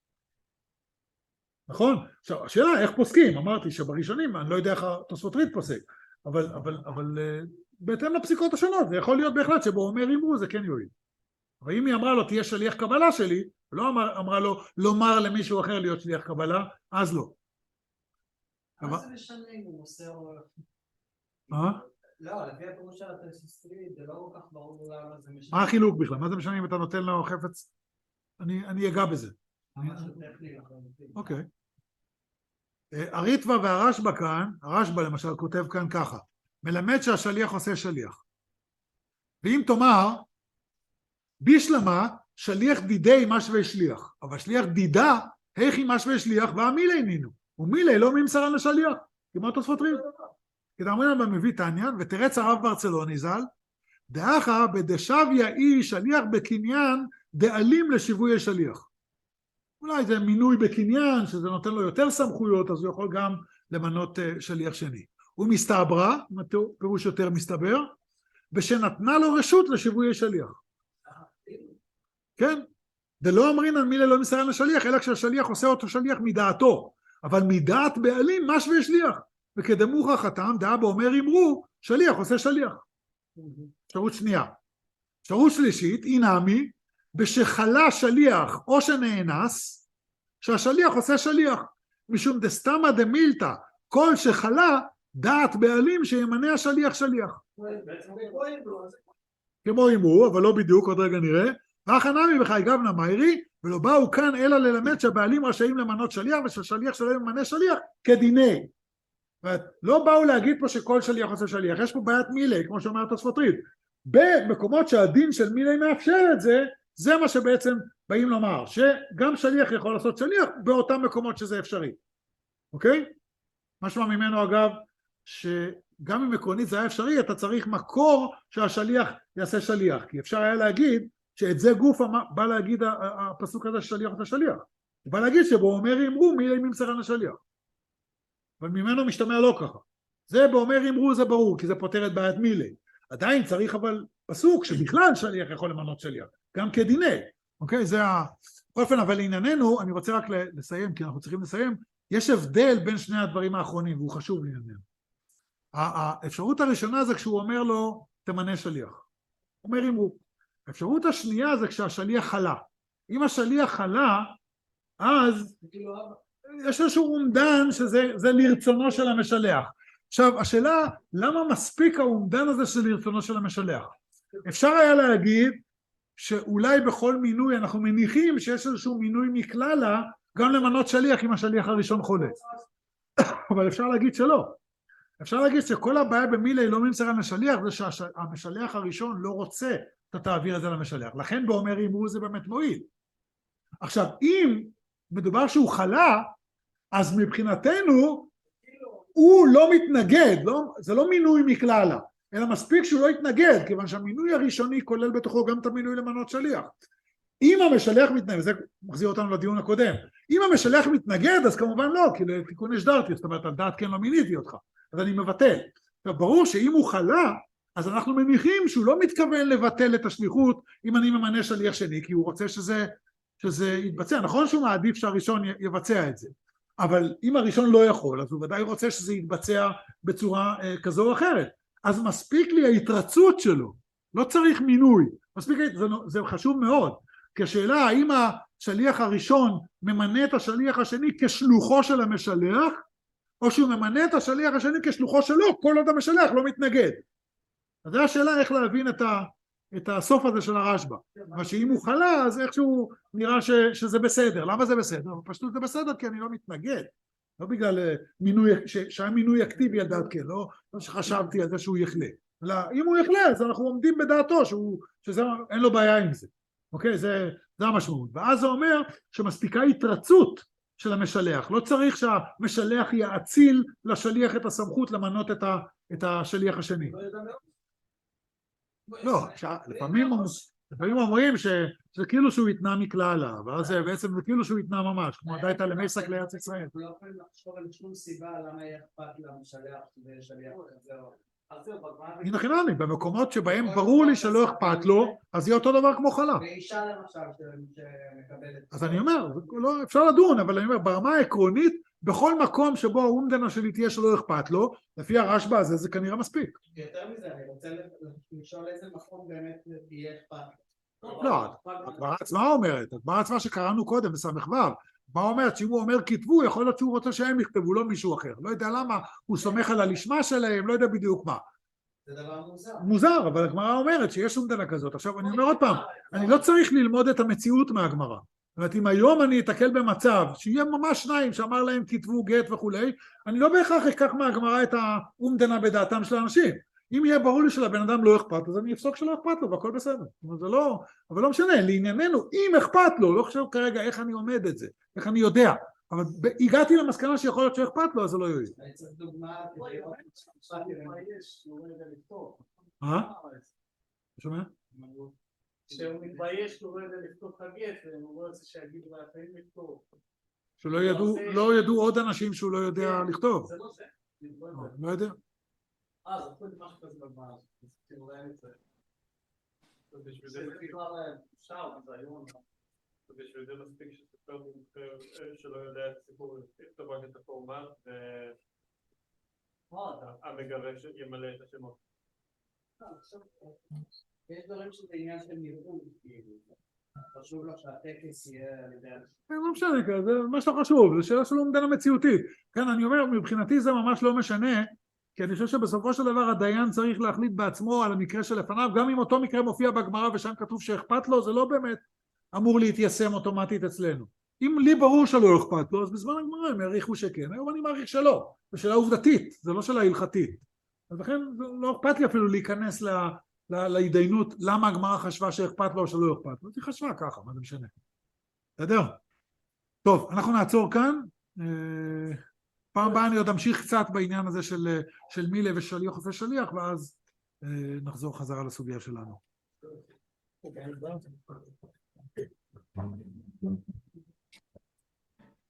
S1: נכון? עכשיו, השאלה איך פוסקים? אמרתי שבראשונים, אני לא יודע איך התוספות רית פוסק, אבל, אבל, אבל בהתאם לפסיקות השונות, זה יכול להיות בהחלט שבאומר אמרו זה כן יועיל. אבל אם היא אמרה לו תהיה שליח קבלה שלי, ולא אמר, אמרה לו לומר למישהו אחר להיות שליח קבלה, אז לא.
S2: מה זה משנה אם הוא מוסר...
S1: מה?
S2: לא, לפי הפירוש של התוספות זה לא כל כך ברור למה זה משנה.
S1: מה החילוק בכלל? מה זה משנה אם אתה נותן לו חפץ? אני, אני אגע בזה. אוקיי. הריטב"א והרשב"א כאן, הרשב"א למשל כותב כאן ככה, מלמד שהשליח עושה שליח. ואם תאמר, בשלמה שליח דידי משווה שליח, אבל שליח דידה, איך היא משווה שליח, והמילי נינו, ומילי לא ממסרה לשליח, כמו תוספות ריב. כדאמרינן במביא תניא, ותרץ הרב ברצלוני ז"ל, דאחא בדשביה אי שליח בקניין דאלים לשיווי השליח. אולי זה מינוי בקניין, שזה נותן לו יותר סמכויות, אז הוא יכול גם למנות שליח שני. הוא מסתברא, פירוש יותר מסתבר, ושנתנה לו רשות לשיווי השליח. כן? דלא אמרינן מילי לא ממסרה לשליח, אלא כשהשליח עושה אותו שליח מדעתו, אבל מדעת בעלים משווה שליח. וכדמוך חתם, דעה באומר אמרו, שליח עושה שליח. אפשרות שנייה. אפשרות שלישית, אינמי, בשחלה שליח או שנאנס, שהשליח עושה שליח. משום דסתמא דמילתא, כל שחלה דעת בעלים שימנה השליח שליח. כמו אמרו, אבל לא בדיוק, עוד רגע נראה. והחנמי בחי גבנה מיירי, ולא באו כאן אלא ללמד שהבעלים רשאים למנות שליח, ושהשליח שלהם ממנה שליח כדיני. לא באו להגיד פה שכל שליח עושה שליח, יש פה בעיית מילי, כמו שאומרת תוספות ריב. במקומות שהדין של מילי מאפשר את זה, זה מה שבעצם באים לומר, שגם שליח יכול לעשות שליח באותם מקומות שזה אפשרי. אוקיי? משמע ממנו אגב, שגם אם עקרונית זה היה אפשרי, אתה צריך מקור שהשליח יעשה שליח, כי אפשר היה להגיד שאת זה גוף בא להגיד הפסוק הזה ששליח עושה שליח. הוא בא להגיד שבו אומר אמרו מילי ממסרה לשליח. אבל ממנו משתמע לא ככה. זה באומר אמרו זה ברור, כי זה פותר את בעיית מילי. עדיין צריך אבל פסוק שבכלל שליח יכול למנות שליח, גם כדיני. אוקיי, זה ה... בכל אופן, אבל לענייננו, אני רוצה רק לסיים, כי אנחנו צריכים לסיים, יש הבדל בין שני הדברים האחרונים, והוא חשוב לענייננו. האפשרות הראשונה זה כשהוא אומר לו, תמנה שליח. אומר אמרו. האפשרות השנייה זה כשהשליח חלה. אם השליח חלה, אז יש איזשהו אומדן שזה זה לרצונו של המשלח. עכשיו, השאלה, למה מספיק האומדן הזה של לרצונו של המשלח? אפשר היה להגיד שאולי בכל מינוי אנחנו מניחים שיש איזשהו מינוי מכללה גם למנות שליח אם השליח הראשון חולה. אבל אפשר להגיד שלא. אפשר להגיד שכל הבעיה במילי לא ממסרה לשליח זה שהמשלח הראשון לא רוצה אתה תעביר את זה למשלח. לכן באומר אמרו זה באמת מועיל. עכשיו, אם מדובר שהוא חלה, אז מבחינתנו הוא לא מתנגד, לא, זה לא מינוי מכללה, אלא מספיק שהוא לא יתנגד, כיוון שהמינוי הראשוני כולל בתוכו גם את המינוי למנות שליח. אם המשלח מתנגד, וזה מחזיר אותנו לדיון הקודם, אם המשלח מתנגד אז כמובן לא, כי לתיקון יש דרתי, זאת אומרת על דעת כן לא מיניתי אותך, אז אני מבטל. עכשיו ברור שאם הוא חלה, אז אנחנו מניחים שהוא לא מתכוון לבטל את השליחות אם אני ממנה שליח שני, כי הוא רוצה שזה, שזה יתבצע. נכון שהוא מעדיף שהראשון יבצע את זה, אבל אם הראשון לא יכול, אז הוא ודאי רוצה שזה יתבצע בצורה אה, כזו או אחרת. אז מספיק לי ההתרצות שלו, לא צריך מינוי, מספיק, זה, זה חשוב מאוד, כי השאלה האם השליח הראשון ממנה את השליח השני כשלוחו של המשלח, או שהוא ממנה את השליח השני כשלוחו שלו, כל עוד המשלח לא מתנגד. אז זו השאלה איך להבין את, ה, את הסוף הזה של הרשב"א. אבל שאם הוא חלה, אז איכשהו נראה ש, שזה בסדר. למה זה בסדר? פשוט זה בסדר כי אני לא מתנגד. לא בגלל מינוי, ש, שהיה מינוי אקטיבי על דעת כן, לא, לא שחשבתי על זה שהוא יחלה. אלא אם הוא יחלה, אז אנחנו עומדים בדעתו שהוא, שזה, אין לו בעיה עם זה. אוקיי? זה, זה המשמעות. ואז זה אומר שמספיקה התרצות של המשלח. לא צריך שהמשלח יאציל לשליח את הסמכות למנות את, ה, את השליח השני. לא, לפעמים, לפעמים אומרים שזה כאילו שהוא התנה מכללה, ואז בעצם זה כאילו שהוא התנה ממש, כמו דייתא למסק לארץ ישראל.
S2: לא יכולים לחשוב על שום סיבה למה יהיה אכפת למשלח ושליח כזה או...
S1: הנה חינמי, במקומות שבהם ברור לי שלא אכפת לו, אז יהיה אותו דבר כמו חלה.
S2: ואישה למשל שמקבלת...
S1: אז אני אומר, לא, אפשר לדון, אבל אני אומר, ברמה העקרונית, בכל מקום שבו האומדנה שלי תהיה שלא אכפת לו, לפי הרשב"א הזה זה כנראה מספיק.
S2: יותר מזה, אני רוצה לשאול איזה מקום באמת יהיה אכפת.
S1: לא, הגמרא עצמה אומרת, הגמרא עצמה שקראנו קודם בסמ"ך ו', הגמרא אומרת שאם הוא אומר כתבו, יכול להיות שהוא רוצה שהם יכתבו, לא מישהו אחר. לא יודע למה, הוא סומך על הלשמה שלהם, לא יודע בדיוק מה.
S2: זה דבר מוזר.
S1: מוזר, אבל הגמרא אומרת שיש אומדנה כזאת. עכשיו אני אומר עוד פעם, אני לא צריך ללמוד את המציאות מהגמרא. זאת אומרת, אם היום אני אתקל במצב שיהיה ממש שניים שאמר להם כתבו גט וכולי, אני לא בהכרח אקח מהגמרא את האומדנה בדעתם של האנשים. אם יהיה ברור לי שלבן אדם לא אכפת, אז אני אפסוק שלא אכפת לו והכל בסדר. זה לא, אבל לא משנה, לענייננו, אם אכפת לו, לא חושב כרגע איך אני עומד את זה, איך אני יודע, אבל הגעתי למסקנה שיכול להיות שאכפת לו, אז זה לא יועיל.
S2: אני צריך דוגמה,
S1: אה? שומע?
S4: שהוא מתבייש, הוא לא יודע לכתוב את הגט, הוא לא רוצה שיגידו לאחרים לכתוב.
S1: שלא ידעו, לא ידעו עוד אנשים שהוא לא יודע לכתוב.
S4: זה לא זה.
S1: לא יודע.
S4: אה, זה יכול להיות משהו כזה במה, אז תראו להם את זה. בשביל זה בכלל אפשר, זה היום, בשביל זה מספיק שספר מומחה שלא יודע את הסיפור, יכתוב רק את הפורמט, והמגרש ימלא את השמות.
S2: יש דברים שזה עניין של נראות, חשוב לו שהטקס יהיה על ידי...
S1: לא משנה, זה ממש לא חשוב, זה שאלה של אומדנה מציאותית. כן, אני אומר, מבחינתי זה ממש לא משנה, כי אני חושב שבסופו של דבר הדיין צריך להחליט בעצמו על המקרה שלפניו, גם אם אותו מקרה מופיע בגמרא ושם כתוב שאכפת לו, זה לא באמת אמור להתיישם אוטומטית אצלנו. אם לי ברור שלא אכפת לו, אז בזמן הגמרא הם יעריכו שכן, היום אני מעריך שלא, זו שאלה עובדתית, זה לא שאלה הלכתית. אז לכן לא אכפת לי אפילו להיכנס ל... להתדיינות למה הגמרא חשבה שאכפת לו או שלא אכפת לו, היא חשבה ככה, מה זה משנה. בסדר? טוב, אנחנו נעצור כאן, פעם הבאה אני עוד אמשיך קצת בעניין הזה של, של מילה ושליח ושליח, ואז נחזור חזרה לסוגיה שלנו.